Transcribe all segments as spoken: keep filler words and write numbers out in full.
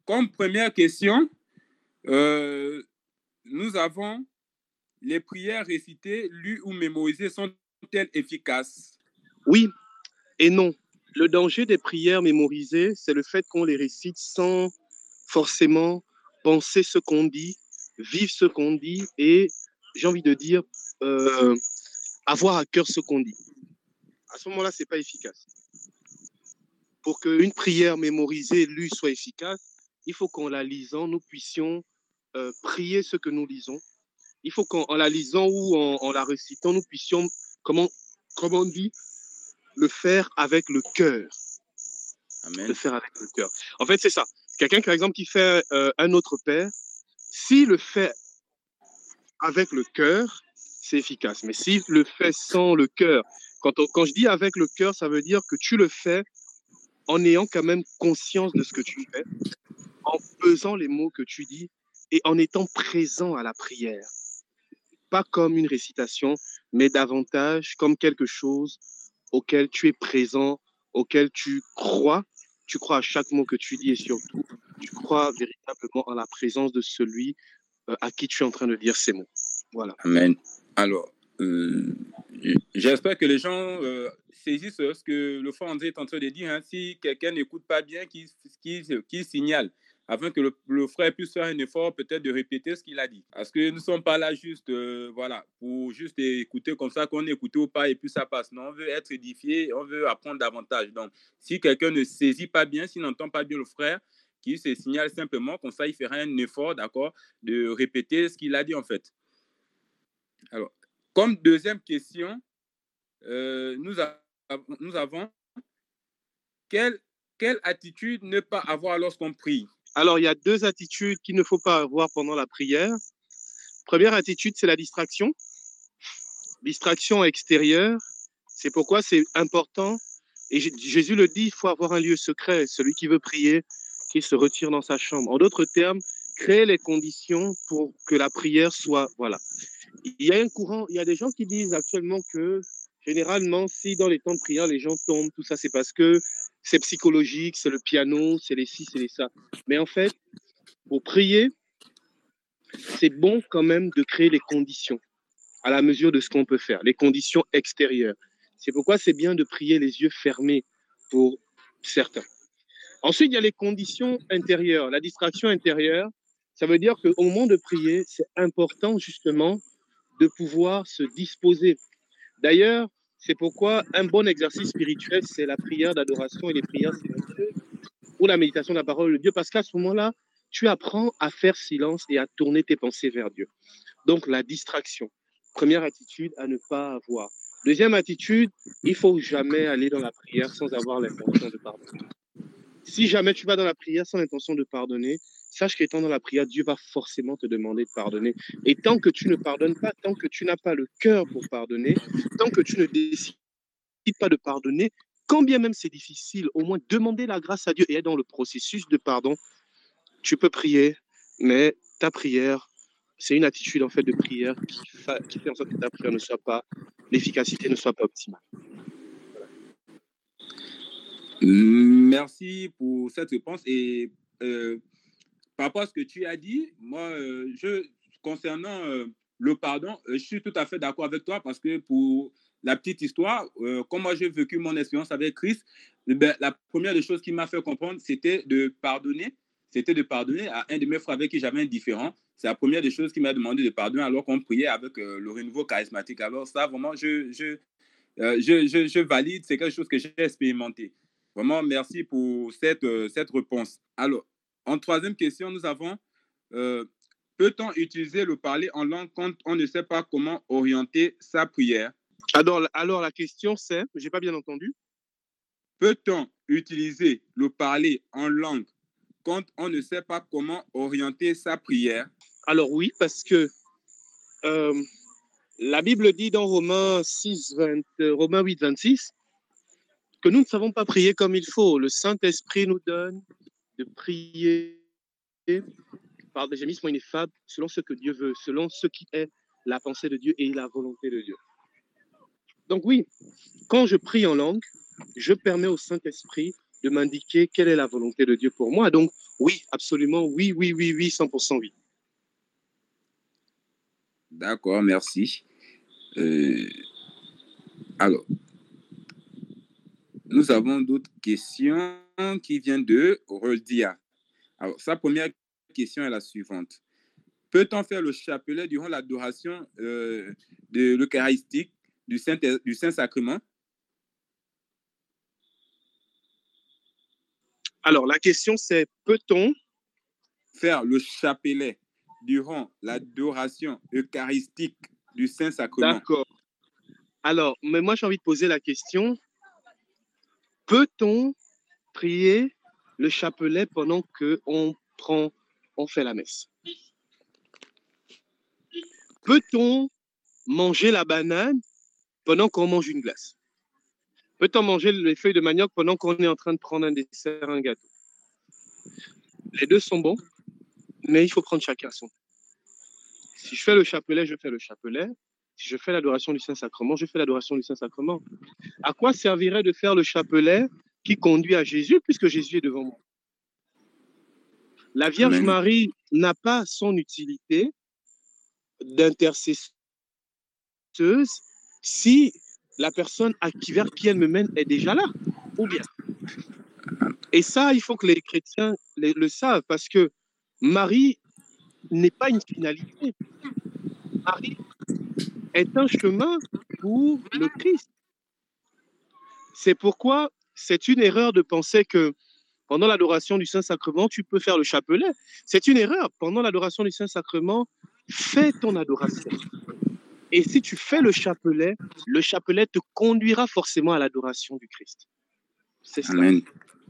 comme première question, euh, nous avons les prières récitées, lues ou mémorisées sont-elles efficaces? Oui et non. Le danger des prières mémorisées, c'est le fait qu'on les récite sans forcément penser ce qu'on dit, vivre ce qu'on dit et, j'ai envie de dire, euh, avoir à cœur ce qu'on dit. À ce moment-là, ce n'est pas efficace. Pour qu'une prière mémorisée, lue, soit efficace, il faut qu'en la lisant, nous puissions euh, prier ce que nous lisons. Il faut qu'en la lisant ou en, en la récitant, nous puissions, comment, comment on dit, le faire avec le cœur. Amen. Le faire avec le cœur. En fait, c'est ça. Quelqu'un, par exemple, qui fait euh, un autre père, s'il le fait avec le cœur, c'est efficace. Mais s'il le fait sans le cœur, quand, on, quand je dis avec le cœur, ça veut dire que tu le fais en ayant quand même conscience de ce que tu fais, en pesant les mots que tu dis et en étant présent à la prière. Pas comme une récitation, mais davantage comme quelque chose auquel tu es présent, auquel tu crois. Tu crois à chaque mot que tu dis et surtout, tu crois véritablement en la présence de celui euh, à qui tu es en train de dire ces mots. Voilà. Amen. Alors, euh, j'espère que les gens euh, saisissent ce que le frère André est en train de dire. Hein. Si quelqu'un n'écoute pas bien, qu'il qui, qui signale, afin que le, le frère puisse faire un effort peut-être de répéter ce qu'il a dit. Parce que nous ne sommes pas là juste euh, voilà, pour juste écouter comme ça, qu'on écoute ou pas et puis ça passe. Non, on veut être édifié, on veut apprendre davantage. Donc, si quelqu'un ne saisit pas bien, s'il n'entend pas bien le frère, qui se signale simplement, comme ça, il fera un effort, d'accord, de répéter ce qu'il a dit en fait. Alors, comme deuxième question, euh, nous, a, nous avons quelle, quelle attitude ne pas avoir lorsqu'on prie? Alors, il y a deux attitudes qu'il ne faut pas avoir pendant la prière. Première attitude, c'est la distraction. Distraction extérieure. C'est pourquoi c'est important. Et Jésus le dit, il faut avoir un lieu secret. Celui qui veut prier, qu'il se retire dans sa chambre. En d'autres termes, créer les conditions pour que la prière soit... Voilà. Il y a un courant, il y a des gens qui disent actuellement que généralement, si dans les temps de prière, les gens tombent, tout ça, c'est parce que c'est psychologique, c'est le piano, c'est les ci, c'est les ça. Mais en fait, pour prier, c'est bon quand même de créer les conditions à la mesure de ce qu'on peut faire, les conditions extérieures. C'est pourquoi c'est bien de prier les yeux fermés pour certains. Ensuite, il y a les conditions intérieures. La distraction intérieure, ça veut dire qu'au moment de prier, c'est important justement de pouvoir se disposer. D'ailleurs, c'est pourquoi un bon exercice spirituel, c'est la prière d'adoration et les prières silencieuses ou la méditation de la parole de Dieu, parce qu'à ce moment-là, tu apprends à faire silence et à tourner tes pensées vers Dieu. Donc, la distraction, première attitude à ne pas avoir. Deuxième attitude, il ne faut jamais aller dans la prière sans avoir l'intention de pardonner. Si jamais tu vas dans la prière sans l'intention de pardonner, sache qu'étant dans la prière, Dieu va forcément te demander de pardonner. Et tant que tu ne pardonnes pas, tant que tu n'as pas le cœur pour pardonner, tant que tu ne décides pas de pardonner, quand bien même c'est difficile, au moins demander la grâce à Dieu et être dans le processus de pardon, tu peux prier, mais ta prière, c'est une attitude en fait de prière qui, fa- qui fait en sorte que ta prière ne soit pas, l'efficacité ne soit pas optimale. Merci pour cette réponse. Et euh, par rapport à ce que tu as dit, moi, euh, je, concernant euh, le pardon, euh, je suis tout à fait d'accord avec toi parce que pour la petite histoire, euh, comme moi j'ai vécu mon expérience avec Christ, ben, la première des choses qui m'a fait comprendre, c'était de pardonner. C'était de pardonner à un de mes frères avec qui j'avais un différend. C'est la première des choses qui m'a demandé de pardonner alors qu'on priait avec euh, le renouveau charismatique. Alors ça, vraiment, je, je, euh, je, je, je valide. C'est quelque chose que j'ai expérimenté. Vraiment, merci pour cette, euh, cette réponse. Alors, en troisième question, nous avons euh, peut-on utiliser le parler en langue quand on ne sait pas comment orienter sa prière? Alors, alors la question c'est, je n'ai pas bien entendu. Peut-on utiliser le parler en langue quand on ne sait pas comment orienter sa prière? Alors oui, parce que euh, la Bible dit dans Romains, six, vingt, euh, Romains huit, vingt-six que nous ne savons pas prier comme il faut. Le Saint-Esprit nous donne de prier par des gémissements ineffables selon ce que Dieu veut, selon ce qui est la pensée de Dieu et la volonté de Dieu. Donc oui, quand je prie en langue, je permets au Saint-Esprit de m'indiquer quelle est la volonté de Dieu pour moi. Donc, oui, absolument, oui, oui, oui, oui, cent pour cent oui. D'accord, merci. Euh, alors, nous avons d'autres questions qui viennent de Roldia. Alors, sa première question est la suivante. Peut-on faire le chapelet durant l'adoration euh, de l'Eucharistique du Saint, du Saint-Sacrement? Alors, la question, c'est peut-on faire le chapelet durant l'adoration eucharistique du Saint-Sacrement? D'accord. Alors, mais moi, j'ai envie de poser la question, peut-on prier le chapelet pendant qu'on prend, on fait la messe? Peut-on manger la banane pendant qu'on mange une glace? Peut-on manger les feuilles de manioc pendant qu'on est en train de prendre un dessert, un gâteau? Les deux sont bons, mais il faut prendre chacun son. Si je fais le chapelet, je fais le chapelet. Si je fais l'adoration du Saint-Sacrement, je fais l'adoration du Saint-Sacrement. À quoi servirait de faire le chapelet qui conduit à Jésus, puisque Jésus est devant moi? La Vierge Amen. Marie n'a pas son utilité d'intercesseuse si la personne à qui, vers qui elle me mène est déjà là, ou bien. Et ça, il faut que les chrétiens le, le savent, parce que Marie n'est pas une finalité. Marie est un chemin pour le Christ. C'est pourquoi c'est une erreur de penser que pendant l'adoration du Saint-Sacrement, tu peux faire le chapelet. C'est une erreur. Pendant l'adoration du Saint-Sacrement, fais ton adoration. Et si tu fais le chapelet, le chapelet te conduira forcément à l'adoration du Christ. C'est cela. Amen.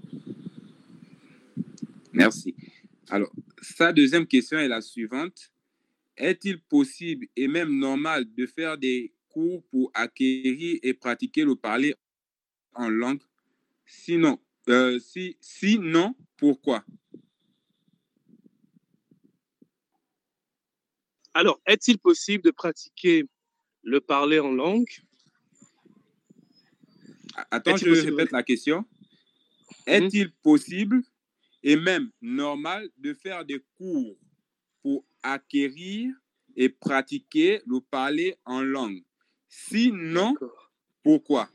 Merci. Alors, sa deuxième question est la suivante. Est-il possible et même normal de faire des cours pour acquérir et pratiquer le parler en langue? Sinon, euh, si, sinon, pourquoi? Alors, est-il possible de pratiquer le parler en langue? Attends, je répète la question. Est-il mmh. possible et même normal de faire des cours pour acquérir et pratiquer le parler en langue? Sinon, pourquoi?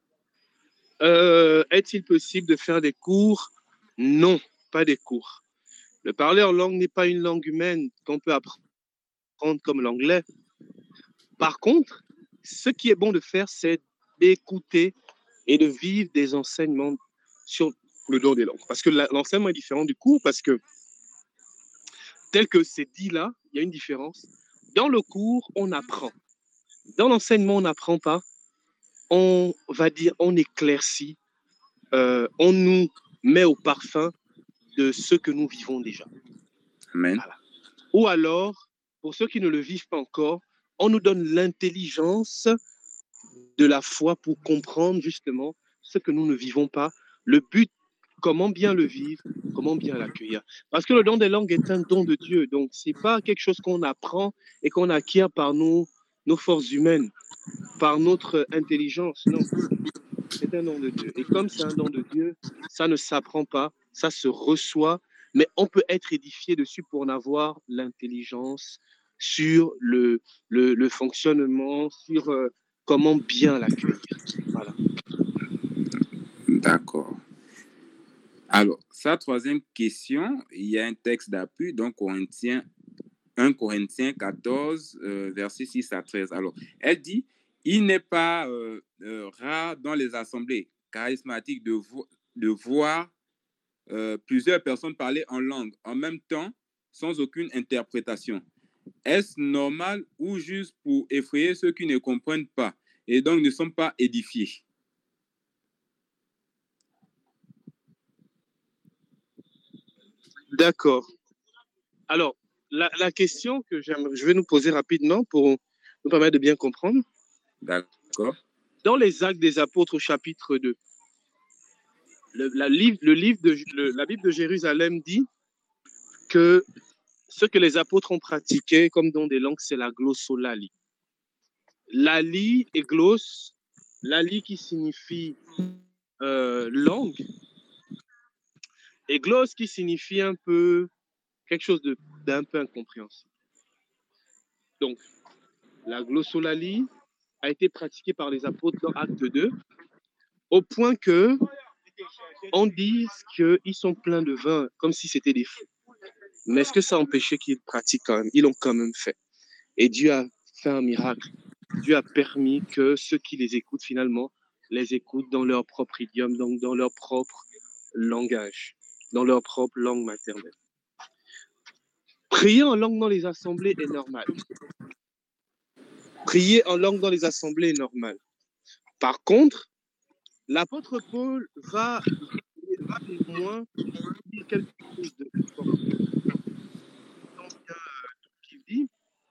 Euh, est-il possible de faire des cours? Non, pas des cours. Le parler en langue n'est pas une langue humaine qu'on peut apprendre comme l'anglais. Par contre, ce qui est bon de faire, c'est d'écouter et de vivre des enseignements sur le don des langues. Parce que l'enseignement est différent du cours, parce que tel que c'est dit là, il y a une différence. Dans le cours, on apprend. Dans l'enseignement, on n'apprend pas. On va dire, on éclaircit, euh, on nous met au parfum de ce que nous vivons déjà. Amen. Voilà. Ou alors, pour ceux qui ne le vivent pas encore, on nous donne l'intelligence de la foi pour comprendre justement ce que nous ne vivons pas. Le but, comment bien le vivre, comment bien l'accueillir. Parce que le don des langues est un don de Dieu. Donc, ce n'est pas quelque chose qu'on apprend et qu'on acquiert par nos, nos forces humaines, par notre intelligence. Non, c'est un don de Dieu. Et comme c'est un don de Dieu, ça ne s'apprend pas, ça se reçoit, mais on peut être édifié dessus pour en avoir l'intelligence sur le, le, le fonctionnement, sur euh, comment bien l'accueillir. Voilà. D'accord. Alors, sa troisième question, il y a un texte d'appui, donc Corinthiens, un Corinthiens quatorze, euh, versets six à treize. Alors, elle dit, il n'est pas euh, euh, rare dans les assemblées charismatiques de, vo de voir euh, plusieurs personnes parler en langue en même temps, sans aucune interprétation. Est-ce normal ou juste pour effrayer ceux qui ne comprennent pas et donc ne sont pas édifiés? D'accord. Alors, la, la question que je vais nous poser rapidement pour nous permettre de bien comprendre. D'accord. Dans les Actes des Apôtres au chapitre deux, le, la, livre, le livre de, le, la Bible de Jérusalem dit que ce que les apôtres ont pratiqué comme don des langues, c'est la glossolalie. Lali et gloss, lali qui signifie euh, langue, et glos qui signifie un peu quelque chose de, d'un peu incompréhensible. Donc, la glossolalie a été pratiquée par les apôtres dans Acte deux, au point que on dise qu'ils sont pleins de vin, comme si c'était des fous. Mais est-ce que ça empêchait qu'ils pratiquent quand même? Ils l'ont quand même fait. Et Dieu a fait un miracle. Dieu a permis que ceux qui les écoutent finalement les écoutent dans leur propre idiome, donc dans leur propre langage, dans leur propre langue maternelle. Prier en langue dans les assemblées est normal. Prier en langue dans les assemblées est normal. Par contre, l'apôtre Paul va, va néanmoins dire quelque chose de important. Dit,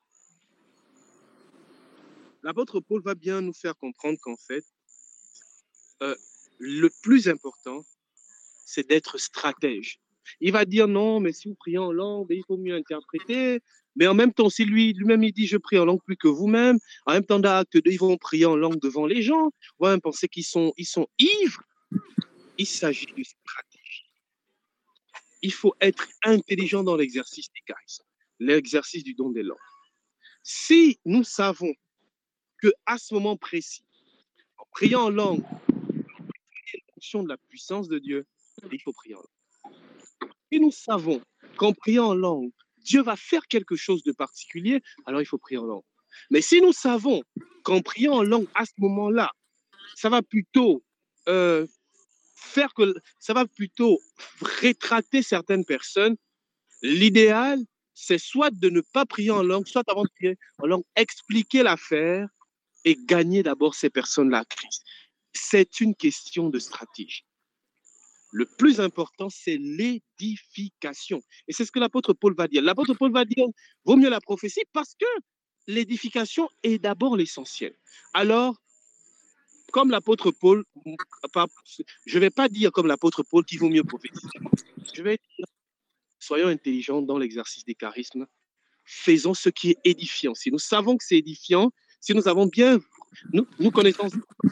l'apôtre Paul va bien nous faire comprendre qu'en fait, euh, le plus important, c'est d'être stratège. Il va dire non, mais si vous priez en langue, il faut mieux interpréter. Mais en même temps, si lui, lui-même, il dit je prie en langue plus que vous-même, en même temps, dans Acte deux, ils vont prier en langue devant les gens. On va même penser qu'ils sont, ils sont ivres. Il s'agit de stratégie. Il faut être intelligent dans l'exercice des charismes, l'exercice du don des langues. Si nous savons qu'à ce moment précis, en priant en langue, en fonction de la puissance de Dieu, il faut prier en langue. Si nous savons qu'en priant en langue, Dieu va faire quelque chose de particulier, alors il faut prier en langue. Mais si nous savons qu'en priant en langue à ce moment-là, ça va plutôt euh, faire que ça va plutôt rétracter certaines personnes, l'idéal, c'est soit de ne pas prier en langue, soit avant de prier en langue, expliquer l'affaire et gagner d'abord ces personnes-là à Christ. C'est une question de stratégie. Le plus important, c'est l'édification. Et c'est ce que l'apôtre Paul va dire. L'apôtre Paul va dire, vaut mieux la prophétie parce que l'édification est d'abord l'essentiel. Alors, comme l'apôtre Paul, je ne vais pas dire comme l'apôtre Paul qu'il vaut mieux prophétiser. Je vais dire, soyons intelligents dans l'exercice des charismes. Faisons ce qui est édifiant. Si nous savons que c'est édifiant, si nous avons bien, nous, nous connaissons,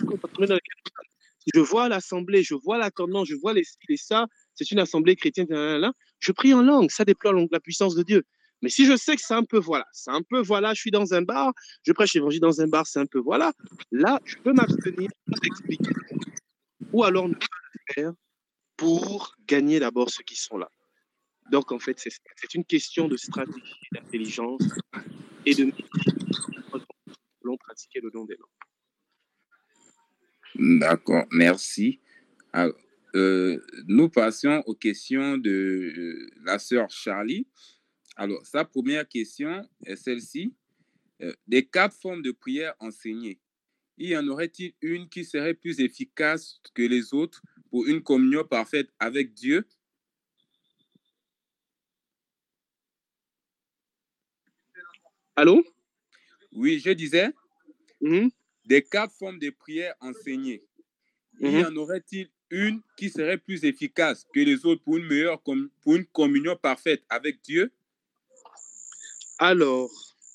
si je vois l'assemblée, je vois l'attendant, je vois les, les ça, c'est une assemblée chrétienne, là, là, je prie en langue, ça déploie la puissance de Dieu. Mais si je sais que c'est un peu voilà, c'est un peu voilà, je suis dans un bar, je prêche l'évangile dans un bar, c'est un peu voilà, là, je peux m'abstenir, expliquer, ou alors ne pas le faire pour gagner d'abord ceux qui sont là. Donc, en fait, c'est, c'est une question de stratégie, d'intelligence et de l'on pratiquer le don des langues. D'accord, merci. Alors, euh, nous passions aux questions de euh, la sœur Charlie. Alors, sa première question est celle-ci. Euh, des quatre formes de prière enseignées, y en aurait-il une qui serait plus efficace que les autres pour une communion parfaite avec Dieu? Allô? Oui, je disais, mm-hmm. des quatre formes de prière enseignées, mm-hmm. y en aurait-il une qui serait plus efficace que les autres pour une meilleure com- pour une communion parfaite avec Dieu? Alors,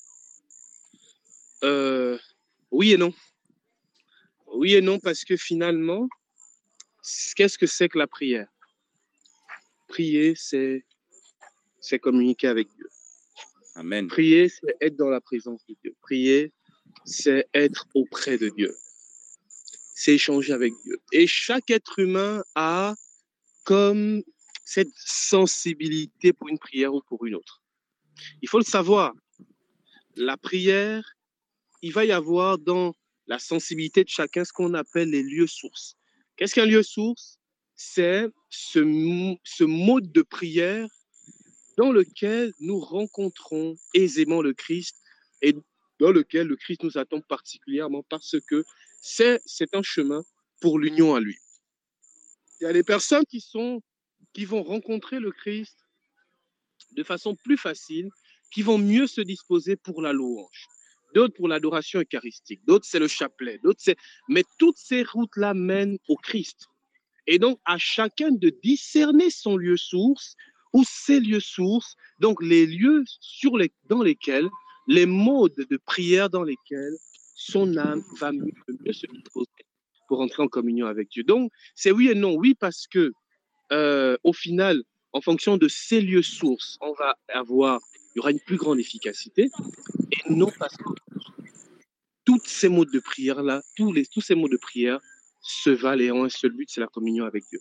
euh, oui et non. Oui et non, parce que finalement, qu'est-ce que c'est que la prière? Prier, c'est, c'est communiquer avec Dieu. Amen. Prier, c'est être dans la présence de Dieu. Prier, c'est être auprès de Dieu. C'est échanger avec Dieu. Et chaque être humain a comme cette sensibilité pour une prière ou pour une autre. Il faut le savoir. La prière, il va y avoir dans la sensibilité de chacun ce qu'on appelle les lieux sources. Qu'est-ce qu'un lieu source? C'est ce, ce mode de prière dans lequel nous rencontrons aisément le Christ et dans lequel le Christ nous attend particulièrement parce que c'est, c'est un chemin pour l'union à lui. Il y a des personnes qui, sont, qui vont rencontrer le Christ de façon plus facile, qui vont mieux se disposer pour la louange. D'autres pour l'adoration eucharistique, d'autres c'est le chapelet, d'autres c'est... Mais toutes ces routes-là mènent au Christ. Et donc, à chacun de discerner son lieu source ou ses lieux sources, donc les lieux sur les, dans lesquels, les modes de prière dans lesquels son âme va mieux, mieux se disposer pour entrer en communion avec Dieu. Donc, c'est oui et non. Oui, parce que euh, au final, en fonction de ces lieux sources, on va avoir, il y aura une plus grande efficacité. Et non parce que tous ces mots de prière-là, tous, les, tous ces mots de prière se valent et ont un seul but, c'est la communion avec Dieu.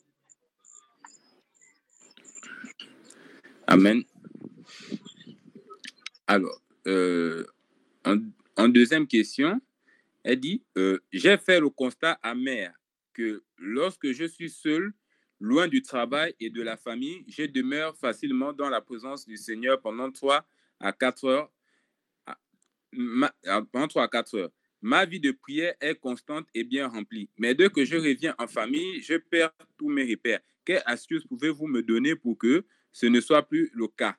Amen. Alors, euh, en, en deuxième question, elle dit, euh, j'ai fait le constat amer que lorsque je suis seul, loin du travail et de la famille, je demeure facilement dans la présence du Seigneur pendant trois à quatre heures. Ma, pendant trois à quatre heures. Ma vie de prière est constante et bien remplie. Mais dès que je reviens en famille, je perds tous mes repères. Quelle astuce pouvez-vous me donner pour que ce ne soit plus le cas?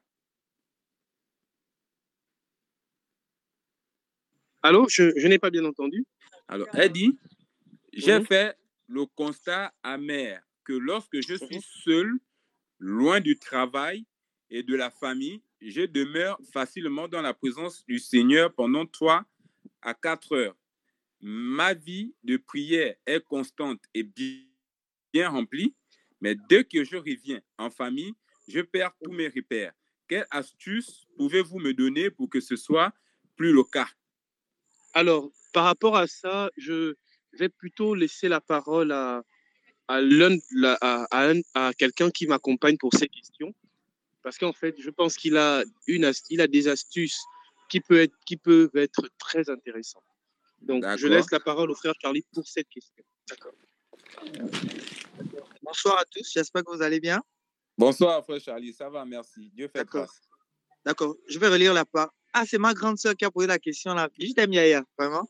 Allô, je, je n'ai pas bien entendu. Alors, elle dit, j'ai mmh. fait le constat amer que lorsque je suis seul, loin du travail et de la famille, je demeure facilement dans la présence du Seigneur pendant trois à quatre heures. Ma vie de prière est constante et bien remplie, mais dès que je reviens en famille, je perds tous mes repères. Quelle astuce pouvez-vous me donner pour que ce soit plus le cas? Alors, par rapport à ça, je vais plutôt laisser la parole à, à, l'un, à, à, à quelqu'un qui m'accompagne pour ces questions. Parce qu'en fait, je pense qu'il a, une, il a des astuces qui peuvent être, qui peuvent être très intéressantes. Donc, D'accord. Je laisse la parole au frère Charlie pour cette question. D'accord. Bonsoir à tous, j'espère que vous allez bien. Bonsoir, frère Charlie, ça va, merci. Dieu fait D'accord. grâce. D'accord, je vais relire la part. Ah, c'est ma grande sœur qui a posé la question là. Je t'aime, Yaya, vraiment.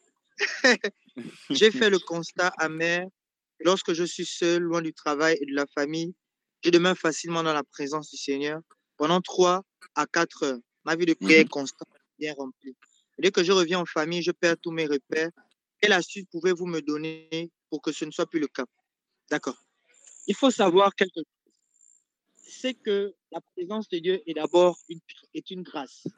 J'ai fait le constat amer. Lorsque je suis seul, loin du travail et de la famille, je demeure facilement dans la présence du Seigneur pendant trois à quatre heures. Ma vie de prière est constante, bien remplie. Dès que je reviens en famille, je perds tous mes repères. Quelle astuce pouvez-vous me donner pour que ce ne soit plus le cas? D'accord. Il faut savoir quelque chose. C'est que la présence de Dieu est d'abord une, est une grâce.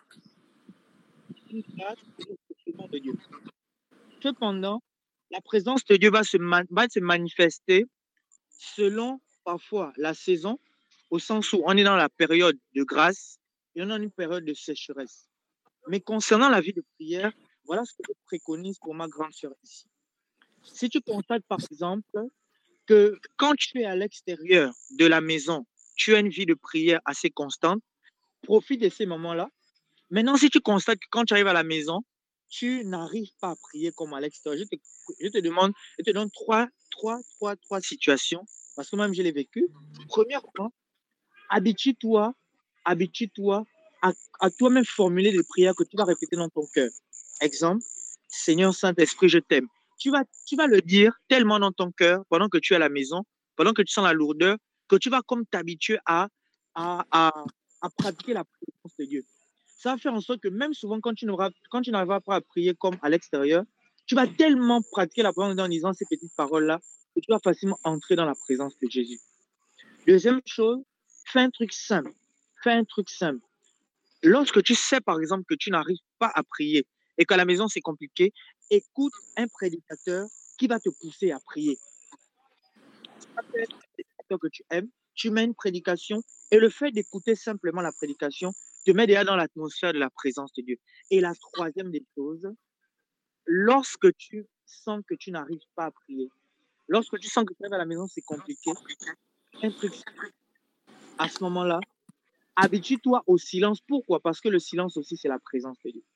Une grâce de Dieu. Cependant, la présence de Dieu va se, va se manifester selon parfois la saison, au sens où on est dans la période de grâce et on est dans une période de sécheresse. Mais concernant la vie de prière, voilà ce que je préconise pour ma grande sœur ici. Si tu constates par exemple que quand tu es à l'extérieur de la maison, tu as une vie de prière assez constante, profite de ces moments-là. Maintenant, si tu constates que quand tu arrives à la maison, tu n'arrives pas à prier comme à l'extérieur, je te, je te demande, je te donne trois, trois, trois, trois situations, parce que même je l'ai vécu. Premièrement, habitue-toi, habitue-toi à, à toi-même formuler des prières que tu vas répéter dans ton cœur. Exemple, Seigneur Saint-Esprit, je t'aime. Tu vas, tu vas le dire tellement dans ton cœur pendant que tu es à la maison, pendant que tu sens la lourdeur, que tu vas comme t'habituer à, à, à, à pratiquer la présence de Dieu. Ça va faire en sorte que même souvent, quand tu n'arriveras pas à prier comme à l'extérieur, tu vas tellement pratiquer la présence de Dieu en disant ces petites paroles-là que tu vas facilement entrer dans la présence de Jésus. Deuxième chose, fais un truc simple. Fais un truc simple. Lorsque tu sais, par exemple, que tu n'arrives pas à prier et qu'à la maison, c'est compliqué, écoute un prédicateur qui va te pousser à prier. Si tu as un prédicateur que tu aimes, tu mets une prédication et le fait d'écouter simplement la prédication te met déjà dans l'atmosphère de la présence de Dieu. Et la troisième des choses, lorsque tu sens que tu n'arrives pas à prier, lorsque tu sens que tu arrives à la maison, c'est compliqué, un truc, à ce moment-là, habitue-toi au silence. Pourquoi? Parce que le silence aussi, c'est la présence de Dieu.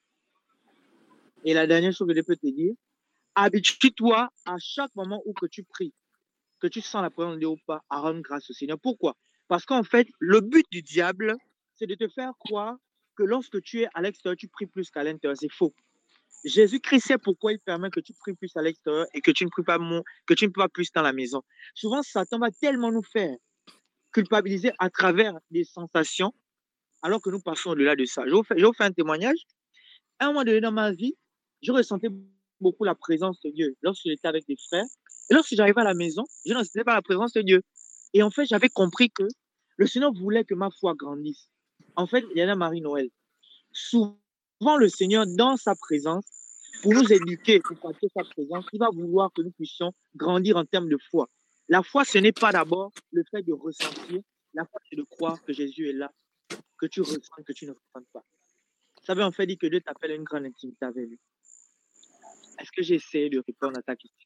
Et la dernière chose que je peux te dire, habitue-toi à chaque moment où que tu pries, que tu sens la présence de Dieu ou pas, à rendre grâce au Seigneur. Pourquoi? Parce qu'en fait, le but du diable, c'est de te faire croire que lorsque tu es à l'extérieur, tu pries plus qu'à l'intérieur. C'est faux. Jésus-Christ sait pourquoi il permet que tu pries plus à l'extérieur et que tu ne pries pas, que tu ne pries pas plus dans la maison. Souvent, Satan va tellement nous faire culpabiliser à travers des sensations, alors que nous passons au-delà de ça. Je vous fais, je vous fais un témoignage. À un moment donné dans ma vie, je ressentais beaucoup la présence de Dieu lorsque j'étais avec des frères. Et lorsque j'arrivais à la maison, je ne ressentais pas la présence de Dieu. Et en fait, j'avais compris que le Seigneur voulait que ma foi grandisse. En fait, il y a Marie Noël. Souvent, le Seigneur, dans sa présence, pour nous éduquer, pour pratiquer sa présence, il va vouloir que nous puissions grandir en termes de foi. La foi, ce n'est pas d'abord le fait de ressentir. La foi, c'est de croire que Jésus est là, que tu ressens, que tu ne ressens pas. Ça veut en fait dire que Dieu t'appelle à une grande intimité avec lui. Est-ce que j'ai essayé de répondre à ta question?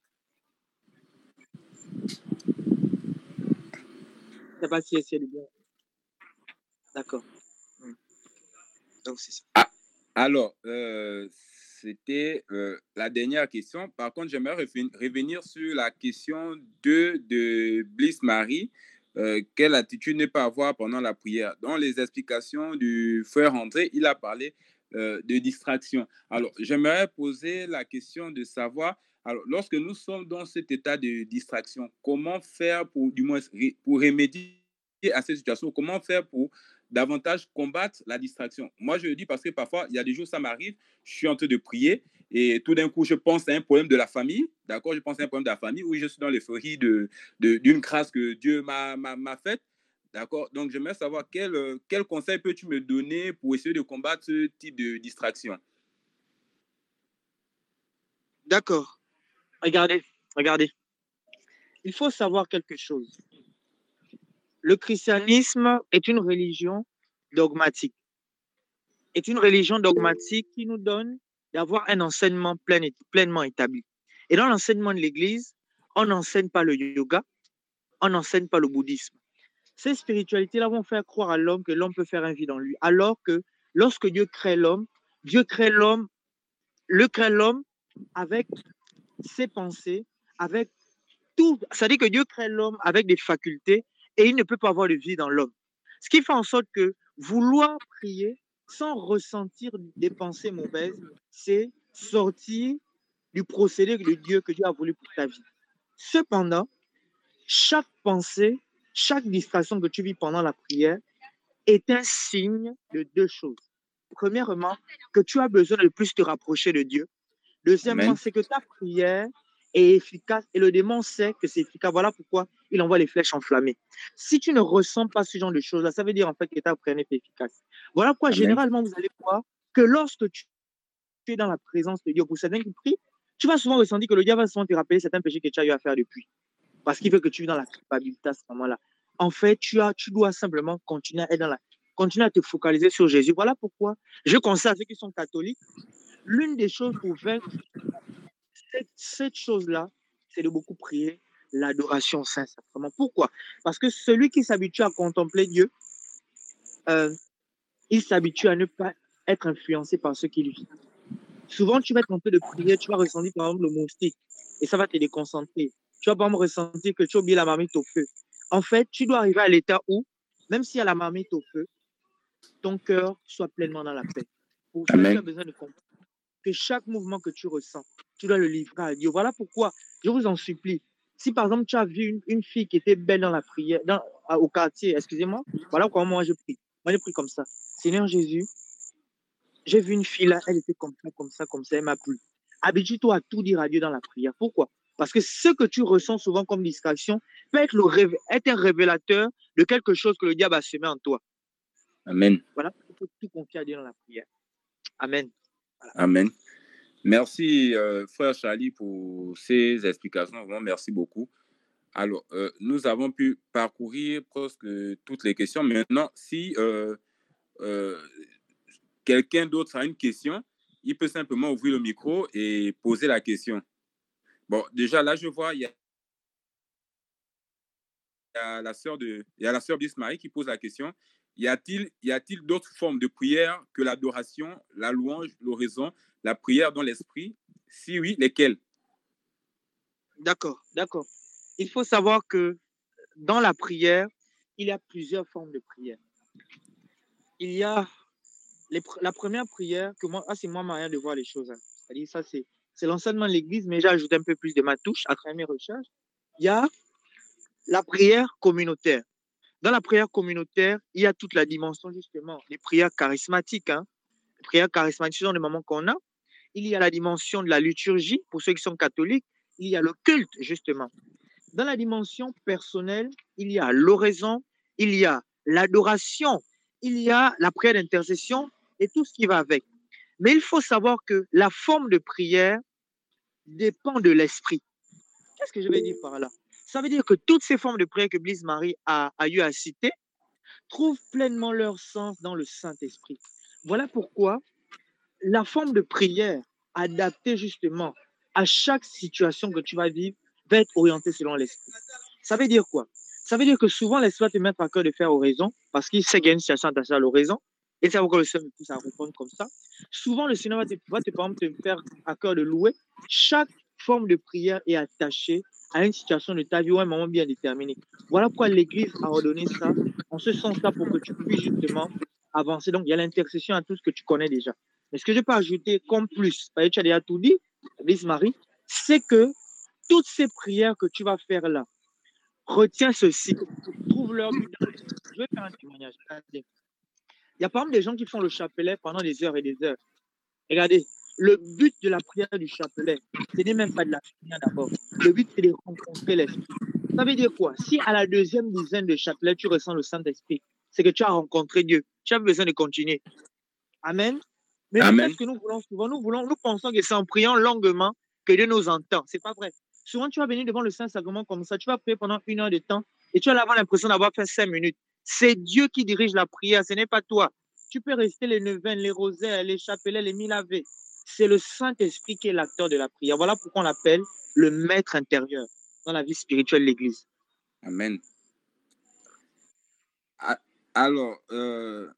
Je ne sais pas si j'ai essayé de bien. D'accord. Hmm. Donc, c'est ça. Ah, alors, euh, c'était euh, la dernière question. Par contre, j'aimerais revenir sur la question deux de Bliss Marie. Euh, quelle attitude ne pas avoir pendant la prière? Dans les explications du frère André, il a parlé euh, de distraction. Alors, j'aimerais poser la question de savoir, alors, lorsque nous sommes dans cet état de distraction, comment faire pour, du moins, pour remédier à cette situation? Comment faire pour davantage combattre la distraction? Moi, je le dis parce que parfois, il y a des jours, ça m'arrive, je suis en train de prier et tout d'un coup, je pense à un problème de la famille, d'accord? Je pense à un problème de la famille où je suis dans l'euphorie de, de, d'une grâce que Dieu m'a, m'a, m'a faite, d'accord? Donc, j'aimerais savoir quel, quel conseil peux-tu me donner pour essayer de combattre ce type de distraction? D'accord. Regardez, regardez. Il faut savoir quelque chose. Le christianisme est une religion dogmatique. Est une religion dogmatique qui nous donne d'avoir un enseignement plein, pleinement établi. Et dans l'enseignement de l'Église, on n'enseigne pas le yoga, on n'enseigne pas le bouddhisme. Ces spiritualités-là vont faire croire à l'homme que l'homme peut faire un vide en lui, alors que lorsque Dieu crée l'homme, Dieu crée l'homme, le crée l'homme avec ses pensées, avec tout. C'est-à-dire que Dieu crée l'homme avec des facultés et il ne peut pas avoir de vide en l'homme. Ce qui fait en sorte que vouloir prier sans ressentir des pensées mauvaises, c'est sortir du procédé de Dieu que Dieu a voulu pour ta vie. Cependant, chaque pensée, chaque distraction que tu vis pendant la prière est un signe de deux choses. Premièrement, que tu as besoin de plus te rapprocher de Dieu. Deuxièmement, c'est que ta prière est efficace et le démon sait que c'est efficace. Voilà pourquoi il envoie les flèches enflammées. Si tu ne ressens pas ce genre de choses-là, ça veut dire en fait que ta prière n'est pas efficace. Voilà pourquoi Amen. Généralement, vous allez voir que lorsque tu es dans la présence de Dieu, pour certains qui prient, tu vas souvent ressentir que le diable va souvent te rappeler certains péchés que tu as eu à faire depuis. Parce qu'il veut que tu vis dans la culpabilité à ce moment-là. En fait, tu, as, tu dois simplement continuer à être dans la, continuer à te focaliser sur Jésus. Voilà pourquoi je conseille à ceux qui sont catholiques, l'une des choses pour vaincre cette, cette chose-là, c'est de beaucoup prier l'adoration Saint-Sacrement. Pourquoi? Parce que celui qui s'habitue à contempler Dieu, euh, il s'habitue à ne pas être influencé par ce qu'il vit. Souvent, tu vas être en train de prier, tu vas ressentir par exemple le moustique et ça va te déconcentrer. Tu vas pas me ressentir que tu as oublié la marmite au feu. En fait, tu dois arriver à l'état où, même s'il y a la marmite au feu, ton cœur soit pleinement dans la paix. Pour ça, tu as besoin de comprendre que chaque mouvement que tu ressens, tu dois le livrer à Dieu. Voilà pourquoi, je vous en supplie, si par exemple tu as vu une, une fille qui était belle dans la prière, dans, au quartier, excusez-moi, voilà comment moi je prie. Moi je prie comme ça. Seigneur Jésus, j'ai vu une fille là, elle était comme ça, comme ça, comme ça, elle m'a plu. Habitue-toi à tout dire à Dieu dans la prière. Pourquoi? Parce que ce que tu ressens souvent comme distraction peut être, le révé- être un révélateur de quelque chose que le diable a semé en toi. Amen. Voilà, il faut tout confier à Dieu dans la prière. Amen. Voilà. Amen. Merci, euh, frère Charlie, pour ces explications. Vraiment, merci beaucoup. Alors, euh, nous avons pu parcourir presque toutes les questions. Maintenant, si euh, euh, quelqu'un d'autre a une question, il peut simplement ouvrir le micro et poser la question. Bon, déjà, là, je vois, il y a, il y a la sœur de, il y a la sœur Bismarie qui pose la question. Y a-t-il, y a-t-il d'autres formes de prière que l'adoration, la louange, l'oraison, la prière dans l'esprit? Si oui, lesquelles? D'accord, d'accord. Il faut savoir que dans la prière, il y a plusieurs formes de prière. Il y a les, la première prière, que moi, ah, c'est moi ma manière de voir les choses. Hein. C'est-à-dire, ça, c'est, c'est l'enseignement de l'Église, mais j'ai ajouté un peu plus de ma touche à travers mes recherches. Il y a la prière communautaire. Dans la prière communautaire, il y a toute la dimension, justement, des prières charismatiques. Hein. Les prières charismatiques sont des moments qu'on a. Il y a la dimension de la liturgie, pour ceux qui sont catholiques. Il y a le culte, justement. Dans la dimension personnelle, il y a l'oraison, il y a l'adoration, il y a la prière d'intercession et tout ce qui va avec. Mais il faut savoir que la forme de prière dépend de l'esprit. Qu'est-ce que je vais dire par là? Ça veut dire que toutes ces formes de prière que Bliss Marie a, a eu à citer trouvent pleinement leur sens dans le Saint-Esprit. Voilà pourquoi la forme de prière adaptée justement à chaque situation que tu vas vivre va être orientée selon l'Esprit. Ça veut dire quoi? Ça veut dire que souvent l'Esprit va te mettre à cœur de faire oraison parce qu'il sait qu'il y a une situation attachée à l'oraison et c'est pourquoi le Seigneur me pousse à répondre comme ça. Souvent le Seigneur va te, va te, par exemple, te faire à cœur de louer. Chaque forme de prière est attachée à une situation de ta vie ou à un moment bien déterminé. Voilà pourquoi l'Église a ordonné ça, en ce sens-là, pour que tu puisses justement avancer. Donc, il y a l'intercession à tout ce que tu connais déjà. Mais ce que je peux ajouter comme plus, parce que tu as déjà tout dit, Bliss Marie, c'est que toutes ces prières que tu vas faire là, retiens ceci, trouve leur but dans l'esprit. Je vais faire un témoignage. Regardez. Il y a par exemple des gens qui font le chapelet pendant des heures et des heures. Regardez, le but de la prière du chapelet, ce n'est même pas de la finir d'abord. Le but, c'est de rencontrer l'esprit. Ça veut dire quoi? Si à la deuxième dizaine de chapelet, tu ressens le Saint-Esprit, c'est que tu as rencontré Dieu. Tu as besoin de continuer. Amen. Mais nous, qu'est-ce que nous voulons souvent? Nous voulons, nous pensons que c'est en priant longuement que Dieu nous entend. C'est pas vrai. Souvent, tu vas venir devant le Saint-Sacrement comme ça, tu vas prier pendant une heure de temps et tu vas avoir l'impression d'avoir fait cinq minutes. C'est Dieu qui dirige la prière, ce n'est pas toi. Tu peux rester les neuvaines, les rosaires, les chapelets, les mille ave. C'est le Saint-Esprit qui est l'acteur de la prière. Voilà pourquoi on l'appelle le maître intérieur dans la vie spirituelle de l'Église. Amen. Alors, euh,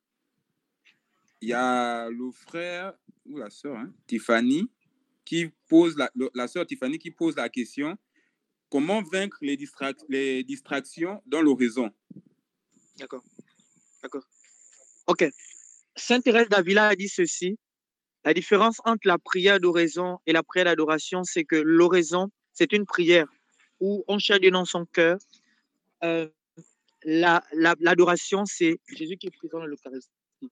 il y a le frère ou la sœur, hein, Tiffany, qui pose la, la sœur Tiffany qui pose la question: comment vaincre les, distrac les distractions dans l'oraison? D'accord. D'accord. Ok. Sainte Thérèse d'Avila a dit ceci: la différence entre la prière d'oraison et la prière d'adoration, c'est que l'oraison, c'est une prière où on cherche Dieu dans son cœur. Euh, L'adoration, la, la, c'est Jésus qui est présent dans l'Eucharistie.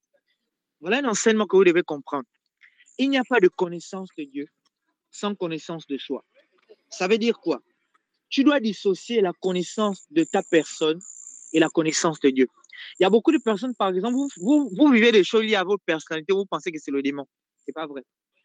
Voilà un enseignement que vous devez comprendre. Il n'y a pas de connaissance de Dieu sans connaissance de soi. Ça veut dire quoi? Tu dois dissocier la connaissance de ta personne et la connaissance de Dieu. Il y a beaucoup de personnes, par exemple, vous, vous, vous vivez des choses liées à votre personnalité, vous pensez que c'est le démon. Ce n'est pas vrai.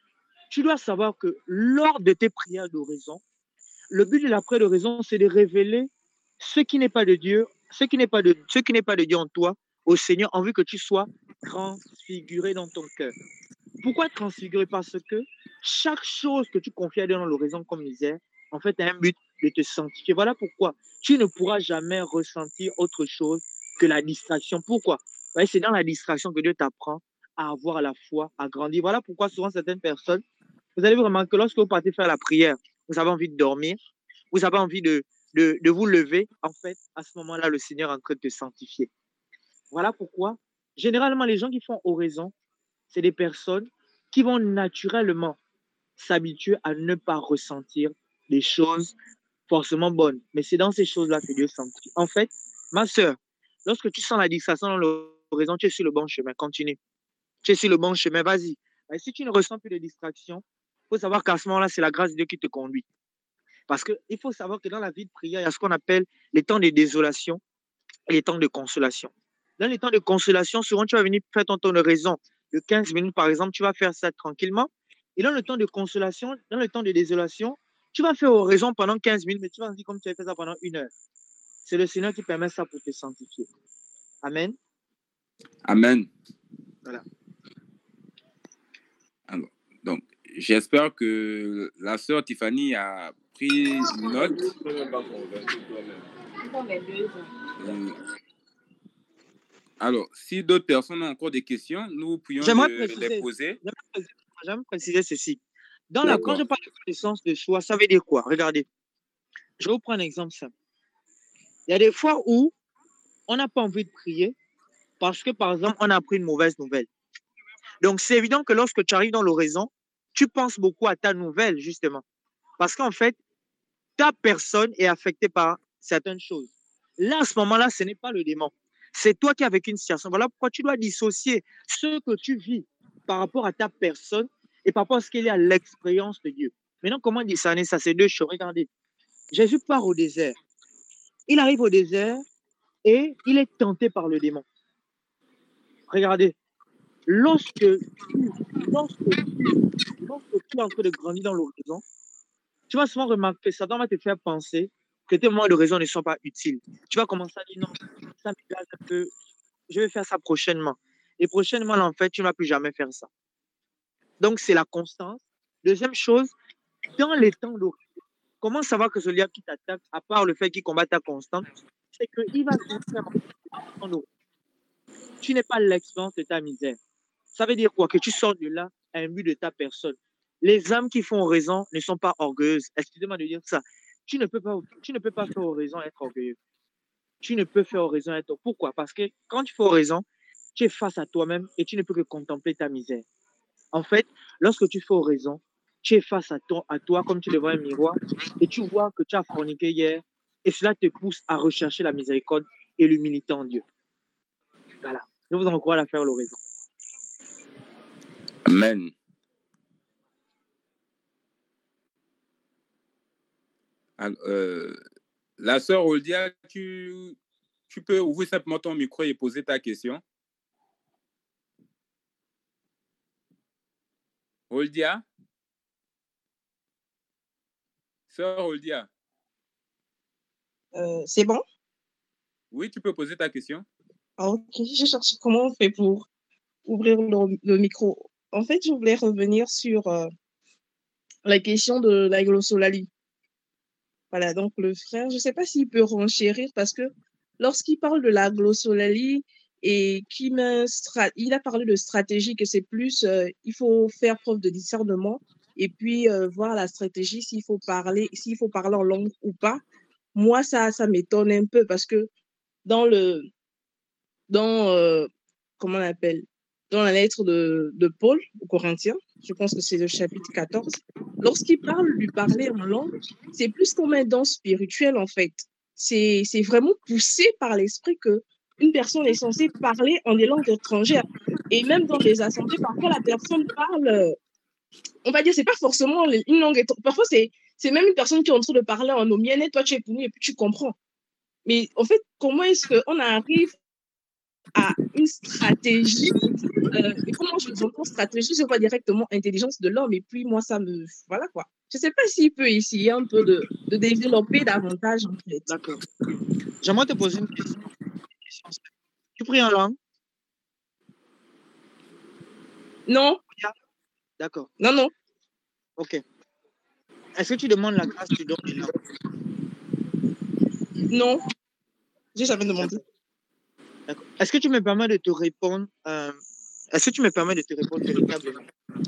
Tu dois savoir que lors de tes prières d'oraison, le but de la prière d'oraison, c'est de révéler ce qui n'est pas de Dieu, ce qui n'est pas de, ce qui n'est pas de Dieu en toi, au Seigneur, en vue que tu sois transfiguré dans ton cœur. Pourquoi transfiguré? Parce que chaque chose que tu confies à Dieu dans l'oraison comme misère, en fait, a un but de te sanctifier. Voilà pourquoi tu ne pourras jamais ressentir autre chose que la distraction. Pourquoi? C'est dans la distraction que Dieu t'apprend à avoir la foi, à grandir. Voilà pourquoi souvent certaines personnes, vous allez vous remarquer que lorsque vous partez faire la prière, vous avez envie de dormir, vous avez envie de, de, de vous lever. En fait, à ce moment-là, le Seigneur est en train de te sanctifier. Voilà pourquoi, généralement, les gens qui font oraison, c'est des personnes qui vont naturellement s'habituer à ne pas ressentir des choses forcément bonnes. Mais c'est dans ces choses-là que Dieu sanctifie. En fait, ma soeur, lorsque tu sens la distraction dans l'oraison, tu es sur le bon chemin. Continue. Tu es sur le bon chemin. Vas-y. Et si tu ne ressens plus de distraction, il faut savoir qu'à ce moment-là, c'est la grâce de Dieu qui te conduit. Parce qu'il faut savoir que dans la vie de prière, il y a ce qu'on appelle les temps de désolation et les temps de consolation. Dans les temps de consolation, souvent, tu vas venir faire ton temps de raison de quinze minutes, par exemple, tu vas faire ça tranquillement. Et dans le temps de consolation, dans le temps de désolation, tu vas faire oraison pendant quinze minutes, mais tu vas dire comme tu as fait ça pendant une heure. C'est le Seigneur qui permet ça pour te sanctifier. Amen. Amen. Voilà. Alors, donc, j'espère que la sœur Tiffany a pris note. Euh, alors, si d'autres personnes ont encore des questions, nous pourrions de, les poser. J'aimerais préciser ceci. Dans la, quand je parle de connaissance de soi, ça veut dire quoi? Regardez, je vais vous prendre un exemple simple. Il y a des fois où on n'a pas envie de prier parce que, par exemple, on a appris une mauvaise nouvelle. Donc, c'est évident que lorsque tu arrives dans l'oraison, tu penses beaucoup à ta nouvelle, justement. Parce qu'en fait, ta personne est affectée par certaines choses. Là, à ce moment-là, ce n'est pas le démon. C'est toi qui es avec une situation. Voilà pourquoi tu dois dissocier ce que tu vis par rapport à ta personne et par rapport à ce qu'il y a à l'expérience de Dieu. Maintenant, comment discerner ça? C'est deux choses. Regardez. Jésus part au désert. Il arrive au désert et il est tenté par le démon. Regardez. Lorsque, lorsque, lorsque tu es en train de grandir dans l'horizon, tu vas souvent remarquer que Satan va te faire penser que tes moments de raison ne sont pas utiles. Tu vas commencer à dire non, ça me gâte un peu, je vais faire ça prochainement. Et prochainement, là, en fait, tu ne vas plus jamais faire ça. Donc, c'est la constance. Deuxième chose, dans les temps d'eau, comment savoir que celui qui t'attaque, à part le fait qu'il combat ta constante, c'est qu'il va finir par temps d'eau. Tu n'es pas l'expérience de ta misère. Ça veut dire quoi? Que tu sors de là à un but de ta personne. Les âmes qui font raison ne sont pas orgueilleuses. Excusez-moi de dire ça. Tu ne peux pas, tu ne peux pas faire raison être orgueilleux. Tu ne peux faire raison être... Pourquoi? Parce que quand tu fais raison, tu es face à toi-même et tu ne peux que contempler ta misère. En fait, lorsque tu fais raison, tu es face à, ton, à toi comme tu devant un miroir et tu vois que tu as forniqué hier et cela te pousse à rechercher la miséricorde et l'humilité en Dieu. Voilà. Je vous encourage à faire l'oraison. Amen. Alors, euh, la sœur Oldia, tu, tu peux ouvrir simplement ton micro et poser ta question. Oldia? Sœur Oldia? Euh, c'est bon? Oui, tu peux poser ta question. Ok, je cherche comment on fait pour ouvrir le, le micro. En fait, je voulais revenir sur euh, la question de la glossolalie. Voilà, donc le frère, je ne sais pas s'il peut renchérir parce que lorsqu'il parle de la glossolalie et qu'il il a parlé de stratégie, que c'est plus, euh, il faut faire preuve de discernement et puis euh, voir la stratégie, s'il faut parler, s'il faut parler en langue ou pas. Moi, ça, ça m'étonne un peu parce que dans le, dans, euh, comment on appelle, dans la lettre de, de Paul aux Corinthiens, je pense que c'est le chapitre quatorze, lorsqu'il parle, lui parler en langue, c'est plus comme un don spirituel en fait. C'est, c'est vraiment poussé par l'esprit que une personne est censée parler en des langues étrangères. Et même dans des assemblées, parfois la personne parle, on va dire, c'est pas forcément une langue étrangère. Parfois, c'est, c'est même une personne qui est en train de parler en omienne et toi, tu es pour nous et puis tu comprends. Mais en fait, comment est-ce qu'on arrive à une stratégie, euh, et comment je j'entends stratégie, je vois directement intelligence de l'homme, et puis moi, ça me... Voilà quoi. Je ne sais pas s'il peut essayer un peu de, de développer davantage, en fait. D'accord. J'aimerais te poser une question. Tu pries en langue? Non. D'accord. Non, non. Ok. Est-ce que tu demandes la grâce du don des langues? Non. J'ai jamais demandé. D'accord. Est-ce que tu me permets de te répondre euh, Est-ce que tu me permets de te répondre véritablement?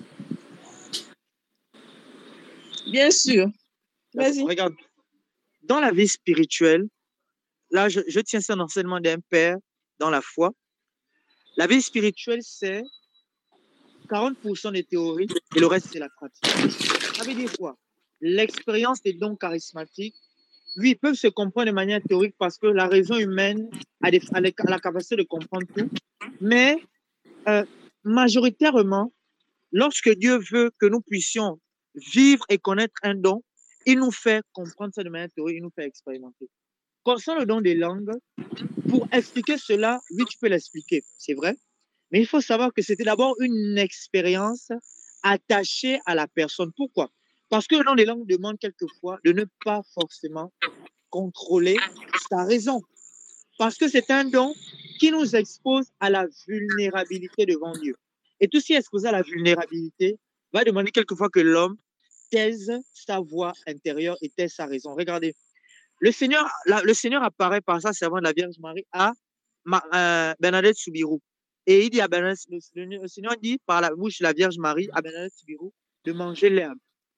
Bien sûr. Vas-y. Regarde, dans la vie spirituelle, là, je, je tiens ça l'enseignement d'un père dans la foi. La vie spirituelle, c'est quarante pour cent de théorie et le reste, c'est la pratique. Ça veut dire quoi? L'expérience des dons charismatiques, oui, ils peuvent se comprendre de manière théorique parce que la raison humaine a, des, a, les, a la capacité de comprendre tout. Mais euh, majoritairement, lorsque Dieu veut que nous puissions vivre et connaître un don, il nous fait comprendre ça de manière théorique, il nous fait expérimenter. Concernant le don des langues, pour expliquer cela, oui, tu peux l'expliquer, c'est vrai. Mais il faut savoir que c'était d'abord une expérience attachée à la personne. Pourquoi? Parce que le don des langues demande quelquefois de ne pas forcément contrôler sa raison. Parce que c'est un don qui nous expose à la vulnérabilité devant Dieu. Et tout ce qui est exposé à la vulnérabilité va demander quelquefois que l'homme taise sa voix intérieure et taise sa raison. Regardez, le Seigneur, la, le Seigneur apparaît par sa servante, la Vierge Marie, à Ma, euh, Bernadette Soubirous. Et il dit à Bernadette, le, le Seigneur dit par la bouche de la Vierge Marie à Bernadette Soubirous de manger l'herbe.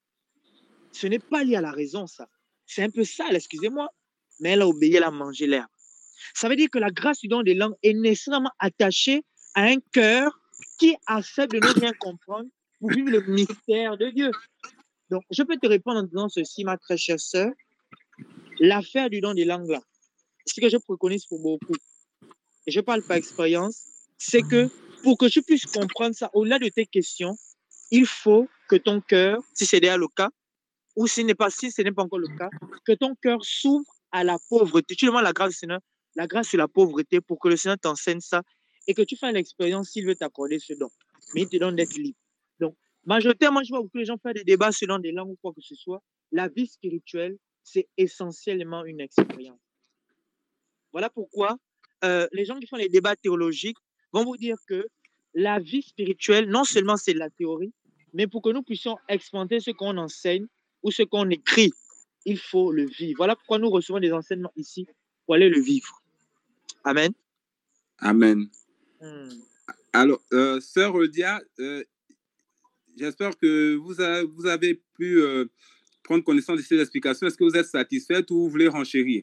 Ce n'est pas lié à la raison, ça. C'est un peu sale, excusez-moi. Mais elle a obéi, elle a mangé l'herbe. Ça veut dire que la grâce du don des langues est nécessairement attachée à un cœur qui accepte de ne rien comprendre pour vivre le mystère de Dieu. Donc, je peux te répondre en disant ceci, ma très chère sœur. L'affaire du don des langues, là, ce que je préconise pour beaucoup, et je parle par expérience, c'est que pour que tu puisses comprendre ça, au-delà de tes questions, il faut que ton cœur, si c'est déjà le cas, ou si ce n'est pas, si ce n'est pas encore le cas, que ton cœur s'ouvre à la pauvreté. Tu demandes la grâce du Seigneur, la grâce sur la pauvreté pour que le Seigneur t'enseigne ça et que tu fasses l'expérience s'il veut t'accorder ce don. Mais il te donne d'être libre. Donc, majoritairement, je vois beaucoup de gens faire des débats selon des langues ou quoi que ce soit. La vie spirituelle, c'est essentiellement une expérience. Voilà pourquoi euh, les gens qui font les débats théologiques vont vous dire que la vie spirituelle, non seulement c'est de la théorie, mais pour que nous puissions expérimenter ce qu'on enseigne ou ce qu'on écrit, il faut le vivre. Voilà pourquoi nous recevons des enseignements ici pour aller le vivre. Amen. Amen. Hmm. Alors, euh, Sœur Eudia, euh, j'espère que vous, a, vous avez pu euh, prendre connaissance de ces explications. Est-ce que vous êtes satisfaite ou vous voulez renchérir?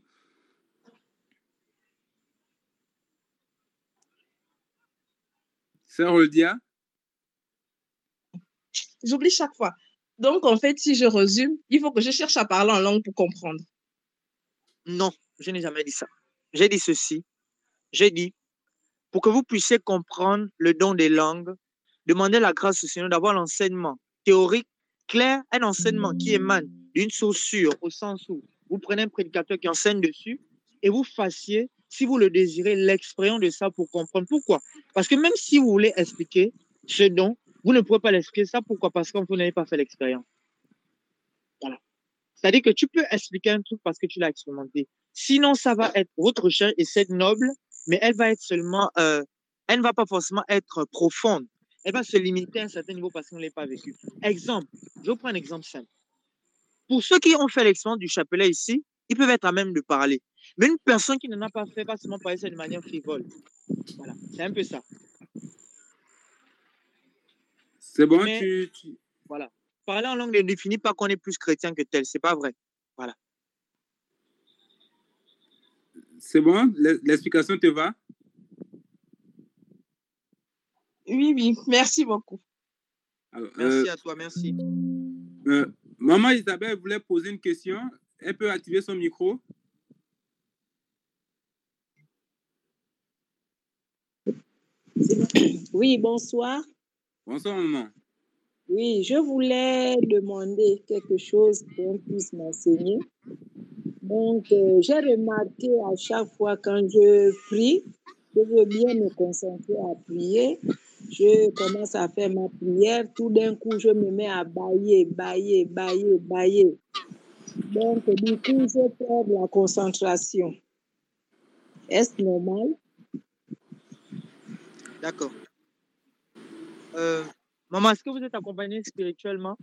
Sœur Eudia? J'oublie chaque fois. Donc, en fait, si je résume, il faut que je cherche à parler en langue pour comprendre. Non, je n'ai jamais dit ça. J'ai dit ceci. J'ai dit, pour que vous puissiez comprendre le don des langues, demandez la grâce au Seigneur d'avoir l'enseignement théorique, clair, un enseignement qui émane d'une source sûre, au sens où vous prenez un prédicateur qui enseigne dessus et vous fassiez, si vous le désirez, l'expérience de ça pour comprendre. Pourquoi? Parce que même si vous voulez expliquer ce don, vous ne pouvez pas l'expliquer. Ça, pourquoi? Parce que vous n'avez pas fait l'expérience. Voilà. C'est-à-dire que tu peux expliquer un truc parce que tu l'as expérimenté. Sinon, ça va être votre recherche et c'est noble, mais elle va être seulement, euh, elle ne va pas forcément être profonde. Elle va se limiter à un certain niveau parce qu'on ne l'a pas vécu. Exemple, je vous prends un exemple simple. Pour ceux qui ont fait l'expérience du chapelet ici, ils peuvent être à même de parler. Mais une personne qui n'en a pas fait va seulement parler ça de manière frivole. Voilà, c'est un peu ça. C'est bon, Mais, tu, tu... Voilà. Parler en langue ne définit pas qu'on est plus chrétien que tel. C'est pas vrai. Voilà. C'est bon? L'explication te va? Oui, oui. Merci beaucoup. Alors, merci euh, à toi, merci. Euh, Maman Isabelle voulait poser une question. Elle peut activer son micro. Oui, bonsoir. Bonsoir, maman. Oui, je voulais demander quelque chose qu'on puisse m'enseigner. Donc, euh, j'ai remarqué à chaque fois quand je prie, je veux bien me concentrer à prier. Je commence à faire ma prière. Tout d'un coup, je me mets à bailler, bailler, bailler, bailler. Donc, du coup, je perds la concentration. Est-ce normal? D'accord. Euh, maman, est-ce que vous êtes accompagnée spirituellement?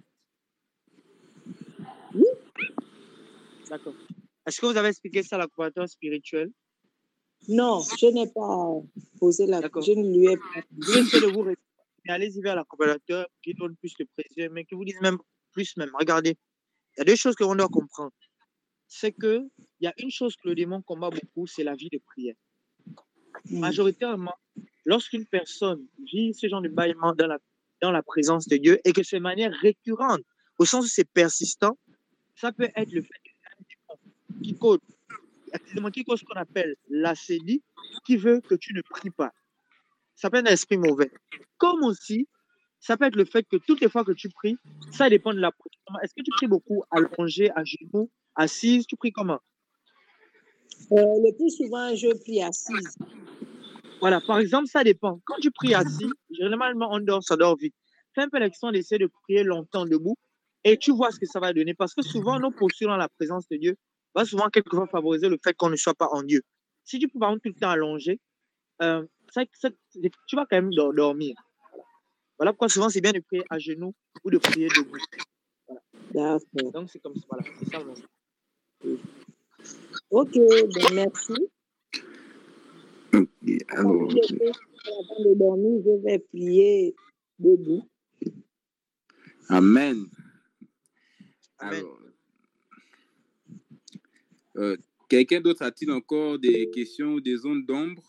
Oui. D'accord. Est-ce que vous avez expliqué ça à l'accompagnateur spirituel? Non, je n'ai pas posé la question. Je ne lui ai pas dit. Laissez-le vous répondre. Allez-y vers l'accompagnateur qui donne plus de précieux, mais qui vous dise même plus même. Regardez, il y a deux choses que l'on doit comprendre. C'est qu'il y a une chose que le démon combat beaucoup, c'est la vie de prière. Mmh. Majoritairement, lorsqu'une personne vit ce genre de bâillement dans la, dans la présence de Dieu et que c'est de manière récurrente, au sens où c'est persistant, ça peut être le fait qui cause, qui cause ce qu'on appelle l'acédie, qui veut que tu ne pries pas. Ça peut être un esprit mauvais. Comme aussi, ça peut être le fait que toutes les fois que tu pries, ça dépend de la position. Est-ce que tu pries beaucoup allongé, à genoux, assise? Tu pries comment? euh, Le plus souvent, je prie assise. Voilà, par exemple, ça dépend. Quand tu pries assis, généralement, on dort, ça dort vite. Fais un peu l'action d'essayer de prier longtemps debout et tu vois ce que ça va donner. Parce que souvent, nos postures dans la présence de Dieu va souvent quelquefois favoriser le fait qu'on ne soit pas en Dieu. Si tu peux, par exemple, tout le temps allongé, euh, ça, ça, tu vas quand même dormir. Voilà, voilà pourquoi souvent, c'est bien de prier à genoux ou de prier debout. Voilà. Donc, c'est comme ça. Voilà, c'est ça. Oui. Ok, ben merci. Okay, alors... Avant de dormir, je vais prier debout. Amen. Amen. Alors, euh, quelqu'un d'autre a-t-il encore des questions ou des zones d'ombre?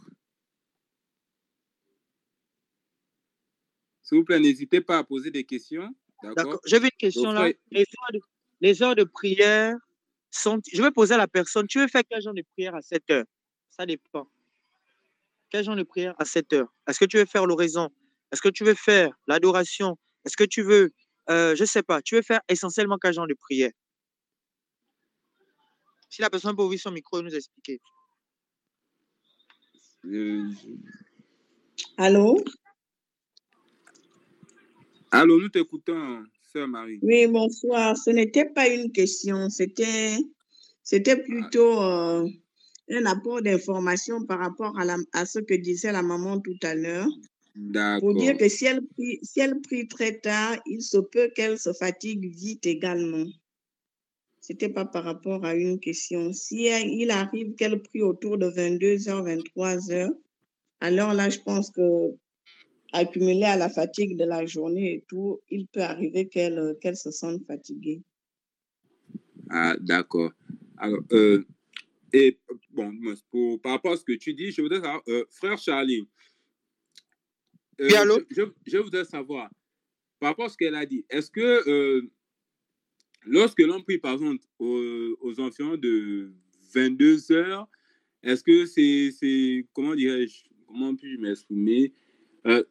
S'il vous plaît, n'hésitez pas à poser des questions. D'accord. J'avais une question là. Les heures, de, les heures de prière sont... Je vais poser à la personne, tu veux faire quel genre de prière à sept heures? Ça dépend. Quel genre de prière à sept heures? Est-ce que tu veux faire l'oraison? Est-ce que tu veux faire l'adoration? Est-ce que tu veux, euh, je ne sais pas, tu veux faire essentiellement quel genre de prière? Si la personne peut ouvrir son micro et nous expliquer. Euh... Allô? Allô, nous t'écoutons, sœur Marie. Oui, bonsoir. Ce n'était pas une question, c'était C'était plutôt euh, un apport d'information par rapport à, la, à ce que disait la maman tout à l'heure. Pour dire D'accord. que si elle, prie, si elle prie très tard, il se peut qu'elle se fatigue vite également. Ce n'était pas par rapport à une question. Si elle, il arrive qu'elle prie autour de vingt-deux heures, vingt-trois heures, alors là, je pense que accumulé à la fatigue de la journée et tout, il peut arriver qu'elle qu'elle se sente fatiguée. Ah, d'accord. Alors, euh, et bon, pour, par rapport à ce que tu dis, je voudrais savoir, euh, frère Charlie, euh, Oui, allô? je, je, je voudrais savoir, par rapport à ce qu'elle a dit, est-ce que euh, lorsque l'on prie, par exemple, aux, aux enfants de vingt-deux heures, est-ce que c'est, c'est comment dirais-je, comment puis-je m'exprimer, euh,